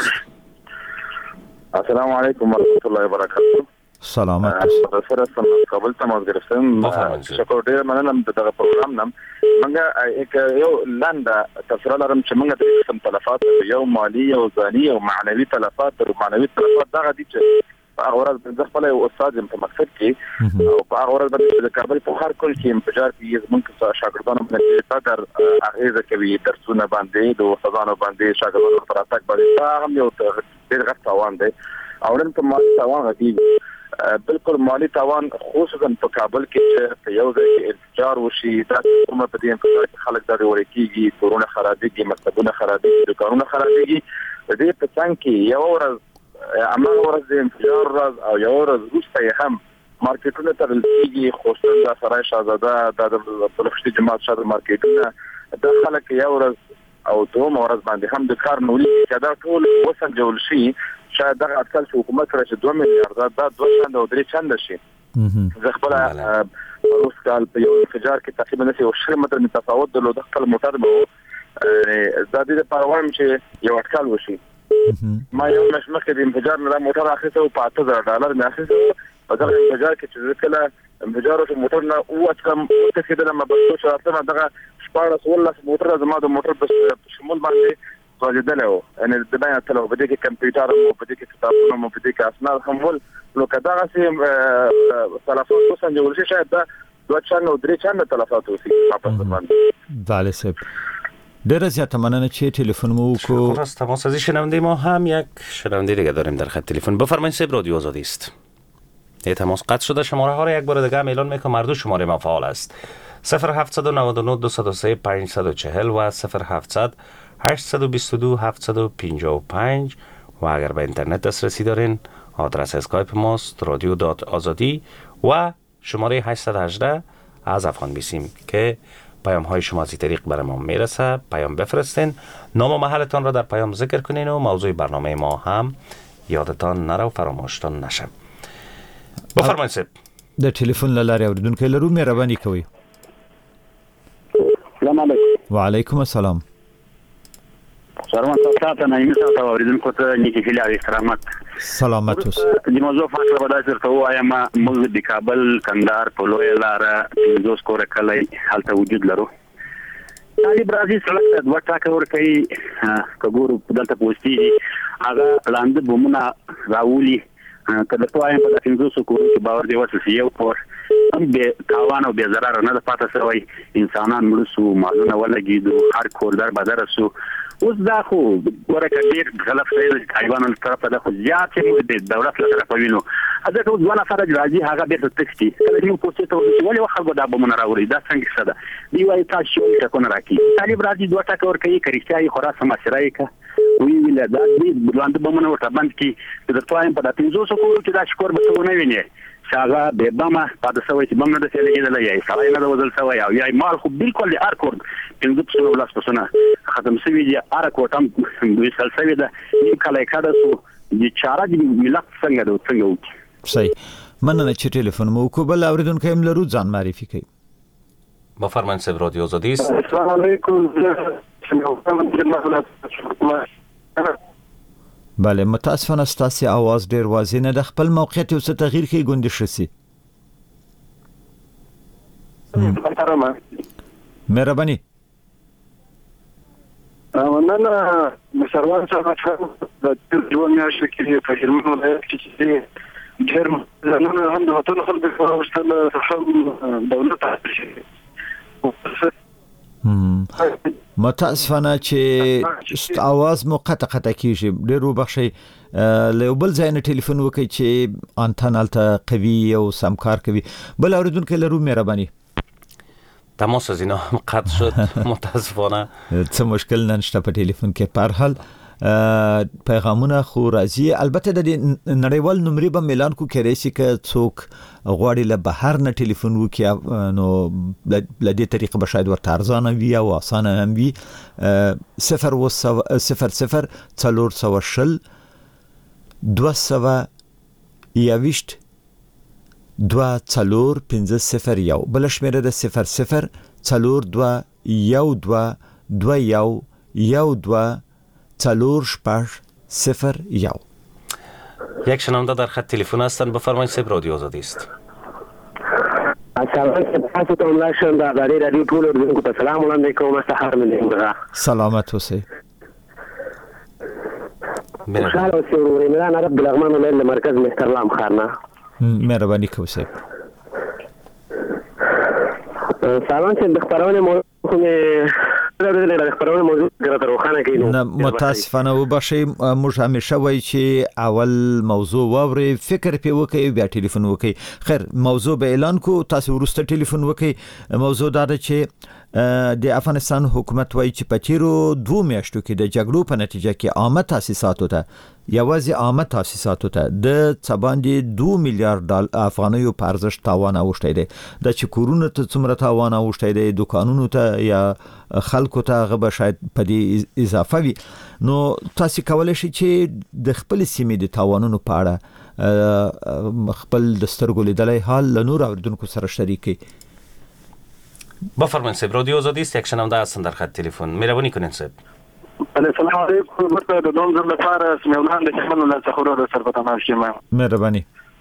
است السلام علیکم ورحمت الله وبرکاته سلامت سره سم کابل تماس گرفتم شکر ډیر مننه دغه پروګرام نم منګه یک یو لاند تفصیل لرم چې منګه د قسم تلفات یو مالی او ځاني او معنوي تلفات او معنوي تلفات دغه دي چې په هغه ورځ د خپل استاد په مقصد کې او په هغه ورځ د کابل په هر کل کې انفجار کې زمونږ شاګردانو باندې تاګر اغیزه کوي درسونه باندې د استادانو باندې شاګردانو پر اتاک باندې دا هم یو ډیر غټ تاوان دی او نن په مالي تاوان غدي بالکل مالی تاوان خصوصا په کابل کې چې یو ځای کې انفجار وشي دا کومه په دې انفجار کې خلک دا ورکیږي کورونه خرابېږي مکتبونه خرابېږي دکانونه خرابېږي د دې په څنګ کې یو ورځ اما ورځ د انفجار ورځ او یو ورځ وروسته هم مارکیټونه تړل کېږي خصوصا د سرای شاهزاده د بلوچستان جماعت شاته مارکیټونه د خلک یو ورځ او دوه ورځ باندې هم د کار نولي چې دا ټول وسنګ جوړ شي شاید دغه اټکل چې حکومت کړی چې دوه میلیارډ دا دوه چنده او درې چنده شي زه خپل روس کال په یو انفجار کې تقریبا یو شل متر من تفاوت درلود خپل موټر به دا د لپاره وایم چې یو اټکل وشي ما یو مشمخه د انفجار نه موټر اخیسته او په اته زره ډالر نه اخیسته په دغه انفجار کې چې کله انفجار او موټر نه او اتکم ته کېدل ما بس څه راځم دغه شپږ ولس موټر زما د موټر په شمول باندې واجدلو ان د بیان تلو په دې کې کمپیوټر او په دې کې کتابونه او په دې کې اسناد هم ول نو کدا غسي تلفات وسنج ول شي شاید دا دوه چنه او درې چنه تلفات وسی په باندې بله سب در زیاده مننه چې تلفن مو کو از تماس از شنونده ما هم یک شنونده دیگه داریم در خط تلفن بفرمایید صاحب رادیو آزادی است یه تماس قطع شده شماره ها رو یک بار دیگه هم اعلان میکنم هر دو شماره ما فعال است صفر هفت نه نه دو صفر سه پنج چهار و صفر هفتصد هشتصد و بیست و دو هفتصد و پنجاه و پنج و اگر به اینترنت دسترسی دارین آدرس اسکایپ ماست رادیو دات آزادی و شماره هشتصد و هجده از افغان بیسیم که پیام های شما از این طریق برای ما میرسه پیام بفرستین نام و محلتان را در پیام ذکر کنین و موضوع برنامه ما هم یادتان نره و فراموشتان نشه بفرمایید صاحب د ټلیفون لاره اوریدونکو لرو مهرباني کوي سلام علیکم وعلیکم السلام سلام تاسو نه یې تاسو اوریدونکو ته نیکی هیله او احترامات سلامت اوس د موضوع فاصله به داسې ته وایم موږ د کابل کندهار په لوی لار پنځوس کور کلی حالت وجود لرو طالب راځي سړک دوه ټاکه ور کوي کګورو دلته پوسټي هغه لاندې بومونه راولي کله توای په پنځوس کور کې باور دی وڅ یو کور هم به تاوان او به zarar نه پاتې شوی انسانان مرسو مالونه ولګیدو هر کور در بدر سو اوس دا خو ورکه ډیر غلط شوی حیوانات طرف ته خو زیات مو د دولت له طرفه وینو اځه ټول ځوان فرج راځي هغه به تکسي کله یو پوسټ ته ولې وخت دا بمونه راوړي دا څنګه څه ده دی وای تاسو څه کو نه راکی طالب راځي دوه ټکا ور کوي کریستای خورا سماسرای کا وی ویل دا دې بلند بمونه ورته بند کی د توایم په پنځوس کو چې دا شکور به څه نه ویني شاغه به بما پاتې سوي چې بم نه د سیلګي د لای سړی نه د وزل سوي او یا مال خو بالکل د ارکورد پنځه په څو لاس پسونه ختم سوي دي ارکورد هم دوی سلسوي ده یو کله کډه سو د چاره د ملت څنګه د څنګه وکی صحیح مننه چې ټلیفون مو کو بل اوریدونکو هم لرو ځان معرفي کوي بفرمایید صاحب رادیو آزادی است السلام علیکم بله متاسفانه ستاسو आवाज ډیر واضح نه د خپل موقعیت او څه تغییر کې ګوندش رسی مهرباني نن مسروان صاحب د دوه میاشتې کې په هلمند ولایت کې چې ډېر نن هم د وطن خلکو په واسطه هم دولت متاسفانه چې اواز مو قطع قطع کیږي. ډېر وبخښئ، له یو بل ځای نه ټلیفون وکړئ چې انتن هلته قوي او سمکار کوي. بل اورېدونکی لرو، مهرباني. تماس از اینا قطع شد متاسفانه. څه مشکل نشته په ټلیفون کې. په هر حال پیغامونه خو راځي. البته د نړیوال نمرې به اعلان کو کېدای شي که څوک غواړي له بهر نه ټلیفون وکړي، نو له دې طریقه به شاید ورته ارزانه وي او اسانه هم وي. صفر صفر صفر څلور سوه شل دوه سوه یویشت دوه څلور پنځه صفر یو. بل شمیره د صفر صفر څلور دوه یو دوه دوه یو یو دوه څلور شپږ صفر یو. یک شنونده در خط تلفن هستند، بفرمایید. صاحب رادیو آزادی است. السلام علیکم در داری رادیو طول اردوین کو سلام علیکم سحر من سلامت اوسئ. خوشحال اوسئ ورور عمران رب الرحمن ولایت مرکز مهترلام خارنا. مهرباني کوئ صاحب. سلام چې د خبرونه موضوع د خبرونه موضوع ګرځي روخانه کینو. نه متاسفانه وبخښئ، موږ همیشه وایي چې اول موضوع واورئ، فکر پې وکړئ، بیا ټلیفون وکړئ. خیر، موضوع به اعلان کو، تاسو وروسته ټلیفون وکړئ. موضوع دا ده چې د افغانستان حکومت وایي چې په تیرو دوه میاشتو کې د جګړو په نتیجه کې عامه تاسیساتو ته یوازې عامه تاسیساتو ته د څه باندې دوه میلیارډ افغانیو په ارزښت تاوان اوښتی دی. دا چې کورونو ته څومره تاوان اوښتی دی، دکانونو ته یا خلکو ته، هغه به شاید په دې اضافه وي. نو تاسو کولی شئ چې د خپل سیمې د تاوانونو په اړه خپل د سترګو لیدلی حال له نور اوریدونکو سره شریک کړئ. بفرمایید صاحب، رادیو آزادی است. یک شنونده هستند در خط تلفن، مهربانی کنید صاحب. السلام علیکم. مرته د دوم زم لپاره سمیولان د شمال له څخه د سر په تمام شي. مهرباني.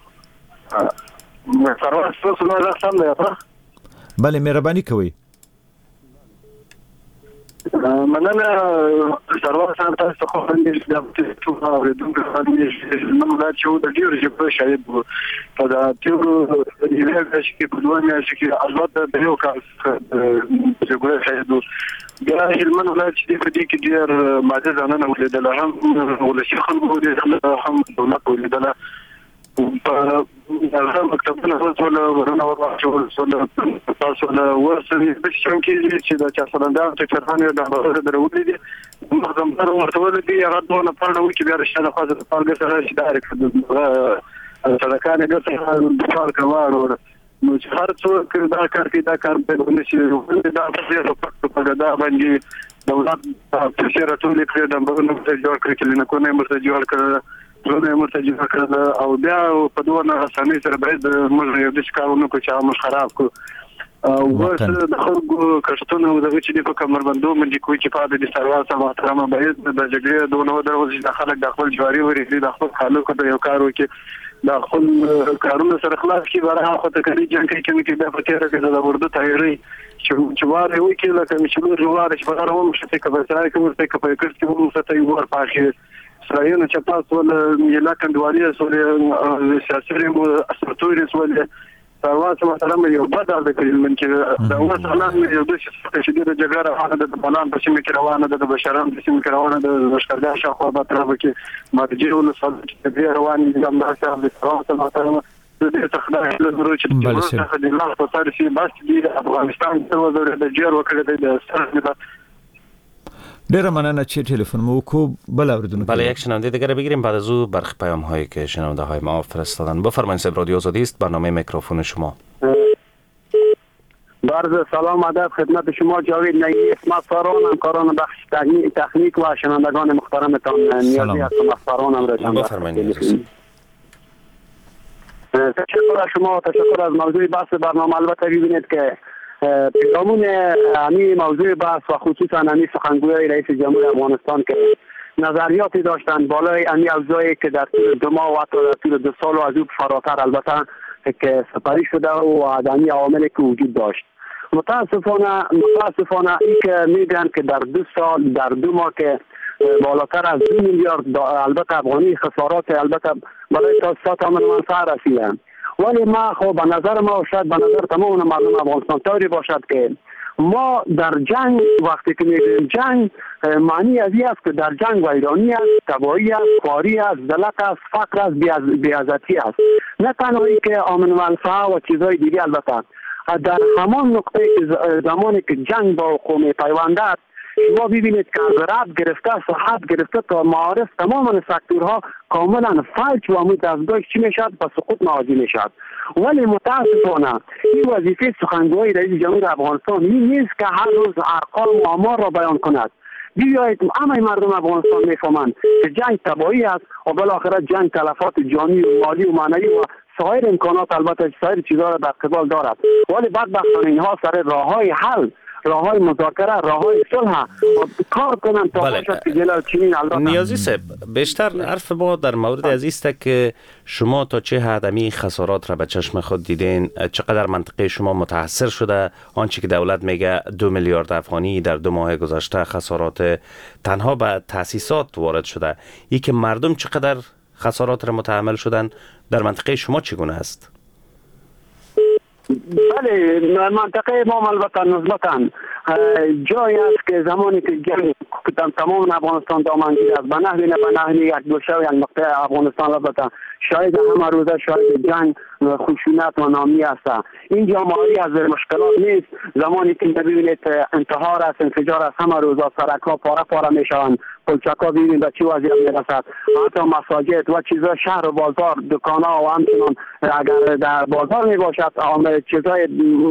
مې سره تاسو نو راځم نه یا بله مهرباني کوئ. مننه سروه سره تاسو خو باندې د ټول اوریدونکو باندې نو دا چې د ډیرو چې په شاید په دا ټول یوه چې په دوه میاشتو کې البته د یو کال چې ګورې شاید بیا هلمند ولایت چې په دې کې ډیر ماده ځانونه ولیدل، هم ولسی خلکو ولیدل، هم دولت ولیدل. په هغه مکتبونه وسوله ورنه ورواچول سول تاسو له ورسره په شم کې چې د چاسلندان ته چرخانه د بازار درولې دي مخدم پر ورتول دي هغه دونه په نو کې بیا رښتیا د خاصه په پالګه سره چې ډایرکټ سړکانه ګرځي د پال کماړو نو چې هر څوک دا کار کوي دا کار په ونه شي دا په په دا باندې دولت په شرط ټول کې د بغنو ته جوړ کړی چې نه کومه مرته جوړ کړ زونه مرتجع کړل او بیا په دوه نه اسانه سره باید موږ یو د ښکارونو کو چې موږ خراب کو او ورته د خلکو کښتونه او دغه چې په کمربندو باندې کوی چې په دې سروال سره محترمه باید د جګړې دونه دروځي د خلک د خپل جواري ورې د خپل خلکو ته یو کار وکړي د خپل کارونه سره خلاص کی برابر خو ته کوي چې کې د پټیره کې د ورده تایری چې واره وکړي لکه چې نور جوړه چې په اړه هم شته کبه سره کوم څه کوي چې موږ ته یو ور پاشه سرایونه چې تاسو ول یلا کندوالي سول سیاسي مو اسرتوري سول تاسو مثلا یو بدل د کلمن چې دا مثلا یو د چې د جګړه روانه د بلان په سیمه کې روانه د بشران په سیمه کې روانه د لشکرګاه شاخوا په طرف کې مارجیو له صد د روان دي هم د تاسو مثلا د تخدای له ضرورت چې د الله په تاسو کې بس د افغانستان تر وزیر د جیر وکړه د سره ډیره مننه چې تلفن مو کو بل اوریدونکو. بله یک شنونده دیگر بگیریم، بعد از او برخی پیام هایی که شنونده های ما فرستادن. بفرمایید صاحب، رادیو آزادی است، برنامه میکروفون شما. عرض سلام ادب خدمت شما جاوید نعیمی اسمت ساران، همکاران بخش تکنیک و شنوندگان محترمتان نیازی هستم افسرانم را شما. بفرمایید. تشکر از شما، تشکر از موضوع بحث برنامه. البته ببینید که پیرامون امی موضوع بحث و خصوصا امی سخنگوی رئیس جمهور افغانستان که نظریاتی داشتن بالای امی اوضاعی که در طول دو ماه و حتی در طول دو سال و از او فراتر البته که سپری شده و از امی عواملی که وجود داشت متاسفانه متاسفانه این که میگن که در دو سال در دو ماه که بالاتر از دو میلیارد البته افغانی خسارات البته برای تا تا منفعه رسیدن، ولی ما خب به نظر ما و شاید به نظر تمام مردم افغانستان طوری باشد که ما در جنگ وقتی که میگیم جنگ معنی از این است که در جنگ ویرانی است، تباهی است، خواری است، ذلت است، فقر است، بی‌عزتی است. نه تنها که امن و منفعه و چیزهای دیگه، البته در همان نقطه زمانی که جنگ با قوم پیونده است شما ببینید که از رد گرفته، صحت گرفته تا معارف تمام سکتورها کاملا فلج و امید از داشت چی میشد و سقوط نهادی میشد. ولی متاسفانه این وظیفه سخنگوی رئیس جمهور افغانستان این نیست که هر روز ارقام و آمار را بیان کند. بیایید همه مردم افغانستان میفهمند که جنگ تباهی است و بالاخره جنگ تلفات جانی و مالی و معنوی و سایر امکانات البته سایر چیزها را در قبال دارد، ولی بدبختانه اینها سر راههای حل، راههای مذاکره، راههای صلح کار کنند تا بله. باشد که جلال چنین البته. نیازی صاحب، بیشتر حرف ما در مورد از است که شما تا چه حد امی خسارات را به چشم خود دیدین، چقدر منطقه شما متاثر شده؟ آنچه که دولت میگه دو میلیارد افغانی در دو ماه گذشته خسارات تنها به تاسیسات وارد شده، ای که مردم چقدر خسارات را متحمل شدن در منطقه شما چگونه است؟ بله، منطقه ما البته نسبتاً جایی است که زمانی که جنگ تمام افغانستان دامنگیر است، به نحوی نه به نحوی یک گوشه و یک نقطه افغانستان البته شاید همه روزه شاید جنگ خشونت و نامی است. اینجا ماری از مشکلات نیست. زمانی که ببینید انتحار است، انفجار است، همه روزا سرک‌ها پاره پاره میشوند، پلچک‌ها ببینید به چی وضعیت میرسد، حتی مساجد و چیزا شهر و بازار، دکان‌ها و همچنان اگر در بازار می باشد چیزای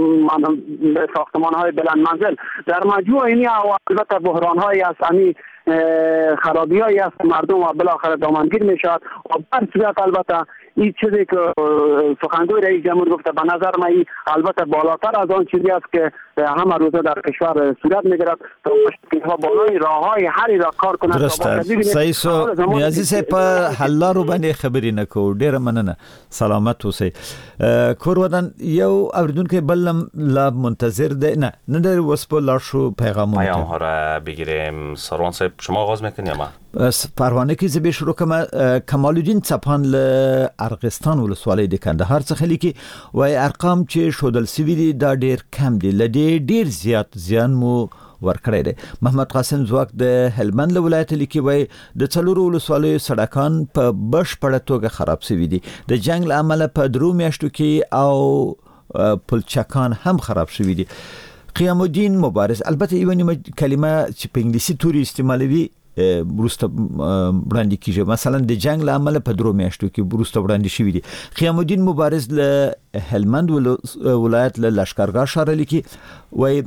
ساختمان‌های بلند منزل در مجموع اینی البته بحران‌هایی است، امی خرابی‌هایی است، مردم و بالاخره دامنگیر میشد و بر صورت البته این چیزی که سخنگوی رئیس جمهور گفته به نظر من این البته بالاتر از آن چیزی است که همه روزه در کشور صورت میگیرد تا اینها بالای راههای هری را کار کنند. درسته سایسو نیازی سه په حل لارو باندې خبرې نه کوو. ډیره مننه، سلامت اوسئ. کور ودان یو اوریدونکو بلم لا منتظر ده نه نه در وسپو لاشو پیغامونه پیام ها را بگیریم. سروان صاحب شما آغاز میکنیم؟ ما پروانه کې زبې شروع کوم. کمال الدین چپان ل ارغستان ولسوالۍ د کندهار څخه لیکي وای ارقام چې شودل سوي دي دا ډیر کم دي، لدې ډیر زیات زیان مو ورکړی دی. محمد قاسم زواک د هلمند ولایت لیکي وای د څلورو ولسوالیو سړکان په بشپړه توګه خراب سوي دي، د جنگ له امله په درو میاشتو کې او پلچکان هم خراب شوي دي. قیام الدین مبارز البته یو نیمه کلمه چې په انګلیسي توري استعمالوي بروسته وړاندې کیږي، مثلا د جنگ له امله په درو میاشتو کې بروسته وړاندې شوی دي. قیام الدین مبارز له هلمند ولایت له لشکرګاه ښار لیکي وای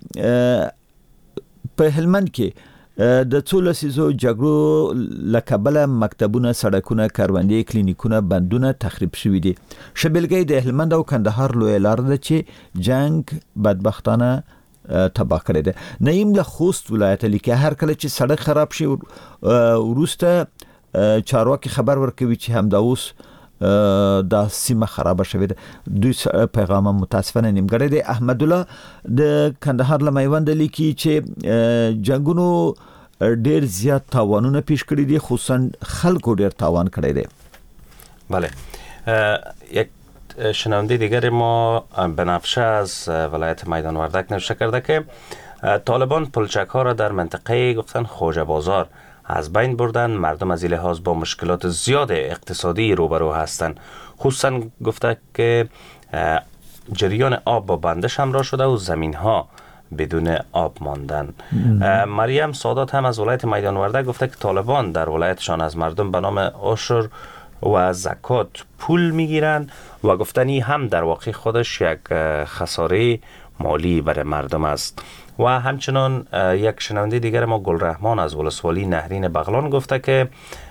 په هلمند کې د څو لسیزو جګړو له کبله مکتبونه، سړکونه، کاروانده، کلینیکونه، بندونه تخریب شوي دي. شبلګۍ د هلمند او کندهار لوی لار ده چې جنگ بدبختانه تباه کړی ده. نعیم له خوست ولایت لیکي هر کله چې سړک خراب شي وروسته چارواکي خبر ورکوي چې همدا اوس دا سیمه خراب شوه ده. دوی پیغام متاسفانه نیمګړی دی. احمد الله د کندهار له میوند لیکي چې جنگونو ډیر زیات تاوانونه پیش کړی دي، خصوصا خلکو ډیر تاوان کړی دی. بله، یک شنونده دیگر ما بنفشه از ولایت میدان وردک نوشته کرده که طالبان پلچک ها را در منطقه گفتن خوجه بازار از بین بردن، مردم از این لحاظ با مشکلات زیاد اقتصادی روبرو هستند. خصوصا گفته که جریان آب با بندش همراه شده و زمین ها بدون آب ماندن. مریم سادات هم از ولایت میدان وردک گفته که طالبان در ولایتشان از مردم به نام عشر و زکات پول میگیرن و گفتنی هم در واقع خودش یک خساره مالی برای مردم است. و همچنان یک شنونده دیگر ما گلرحمان از ولسوالی نهرین بغلان گفته که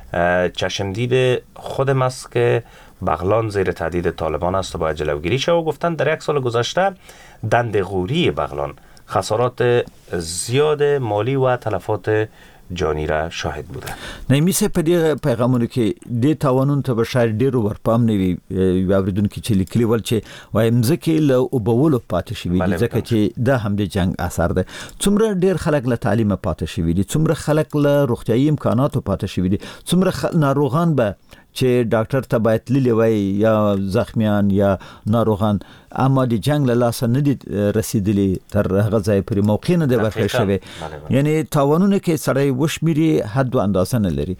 چشمدید خودم است که بغلان زیر تهدید طالبان است و باید جلوگیری شود. و گفتن در یک سال گذشته دندغوری بغلان خسارات زیاد مالی و تلفات جانی را شاهد بوده. نمیشه په دې پیغامونو کې د تاوانونو ته بشار ډیر ورپام نه وي اوریدونکو چې لیکلي ول چې وایم ځکه له وبولو پاتې شوی دي ځکه چې د هم د جنگ اثر ده. څومره ډیر خلک له تعلیم پاتې شوی دي، څومره خلک له روغتیايي امکاناتو پاتې شوی دي، څومره ناروغان به چې ډاکټر ته باید تللی وای یا زخمیان یا ناروغان اما د جنگ له لاسه نه دي رسیدلی تر هغه ځای پرې موقع نه دی ورکړی شوی. یعنی تاوانونه کې سړی وشمیري حد و اندازه نه لري.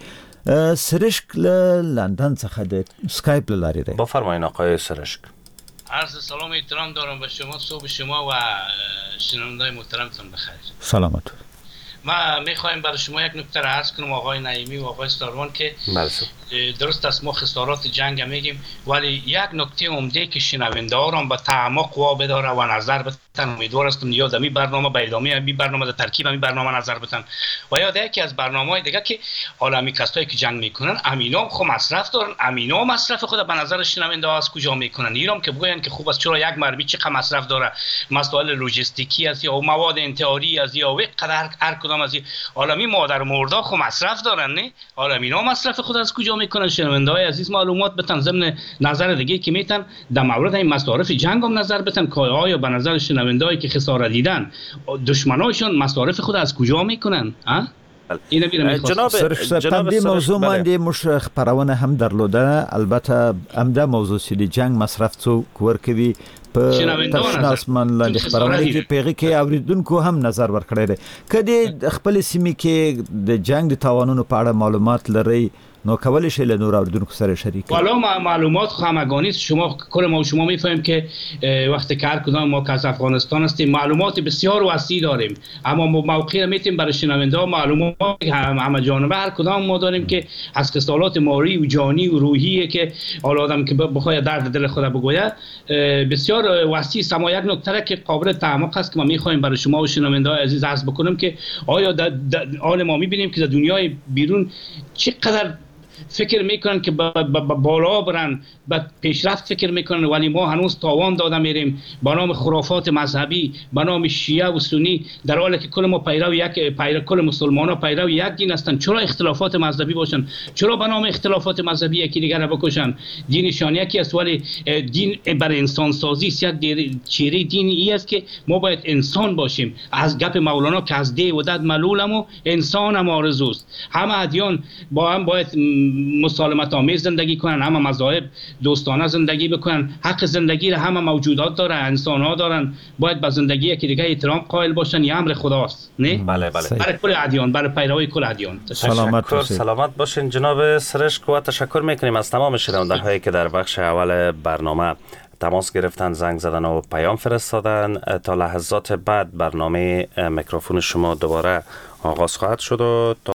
سرشک له لندن څخه د اسکایپ له لارې دی. بفرمایید آقای سرشک. عرض سلام و احترام دارم به شما، صبح شما و شنونده‌های محترمتون بخیر. سلامت. ما میخوایم برای شما یک نکته را عرض کنم آقای نعیمی و آقای ستاروان که درست است ما خسارات جنگ میگیم، ولی یک نکته عمده که شنونده ها را به تعمق وا بداره و نظر بتن. امیدوار هستم یا در این برنامه به ادامه این برنامه در ترکیب این برنامه نظر بتن و یا در یکی از برنامه‌های دیگه که عالمی کسایی که جنگ میکنن امینا خو مصرف دارن، امینا مصرف خود به نظر شنونده ها از کجا میکنن. ایران که بگوین که خوب است چرا یک مرمی چقدر مصرف داره، مسائل لوجستیکی است یا مواد انتحاری است یا قدر هر کدام از عالمی مادر مردا خو مصرف دارن، نه عالمینا مصرف خود از کجا میکنن. شنونده های عزیز معلومات بتن ضمن نظر دیگه که میتن در مورد این مصارف جنگ هم نظر بتن که آیا به نظر شنونده هایی که خسارت دیدن دشمنایشون مصارف خود از کجا میکنن. ها اینو میرم جناب جناب دی موضوع مانده مش خبرونه هم درلوده، البته هم د موضوع سری جنگ مصرف څو ورکوي په تشناس من لاندې خبرونه کې پیغه کې اوریدونکو هم نظر ورکړی دی. کدی خپل سیمه کې د جنگ د تاوانونو په اړه معلومات لري نو کولای شي له نور اوریدونکو سره شریک. والا معلومات همگانی است. شما کل ما شما میفهمیم که وقتی کار کدام ما که از افغانستان هستیم معلومات بسیار وسیع داریم، اما ما موقعی را میتیم برای شنونده ها معلومات همه جانبه هر کدام ما داریم که از خسارات مالی و جانی و روحی که حالا آدم که بخواد درد دل خود بگوید بسیار وسیع است. اما یک نکته که قابل تعمق است که ما میخوایم برای شما و شنونده های عزیز عرض بکنم که آیا در حال ما میبینیم که در دنیای بیرون چقدر فکر میکنن که با, با, با بالا برن، با پیشرفت فکر میکنن، ولی ما هنوز تاوان داده میریم با نام خرافات مذهبی، با نام شیعه و سنی، در حالی که کل ما پیرو یک پیرو کل مسلمان‌ها پیرو یک دین هستند. چرا اختلافات مذهبی باشن؟ چرا با نام اختلافات مذهبی یکی دیگر را بکشن؟ دینشان یکی است ولی دین برای انسان سازی است. یک چیره دین ای است که ما باید انسان باشیم. از گپ مولانا که از دی و دد ملولم و انسانم آرزوست. همه ادیان با هم باید مسالمت آمیز زندگی کنن، همه مذاهب دوستانه زندگی بکنن. حق زندگی را همه موجودات داره، انسان ها دارن، باید به زندگی یکی دیگه احترام قائل باشن. یه امر خداست، نه؟ بله بله. برای کل ادیان، برای پیروی کل ادیان. سلامت سلامت باشین جناب سرشک و تشکر میکنیم از تمام شنونده هایی که در بخش اول برنامه تماس گرفتن، زنگ زدن و پیام فرستادن. تا لحظات بعد برنامه میکروفون شما دوباره آغاز خواهد شد و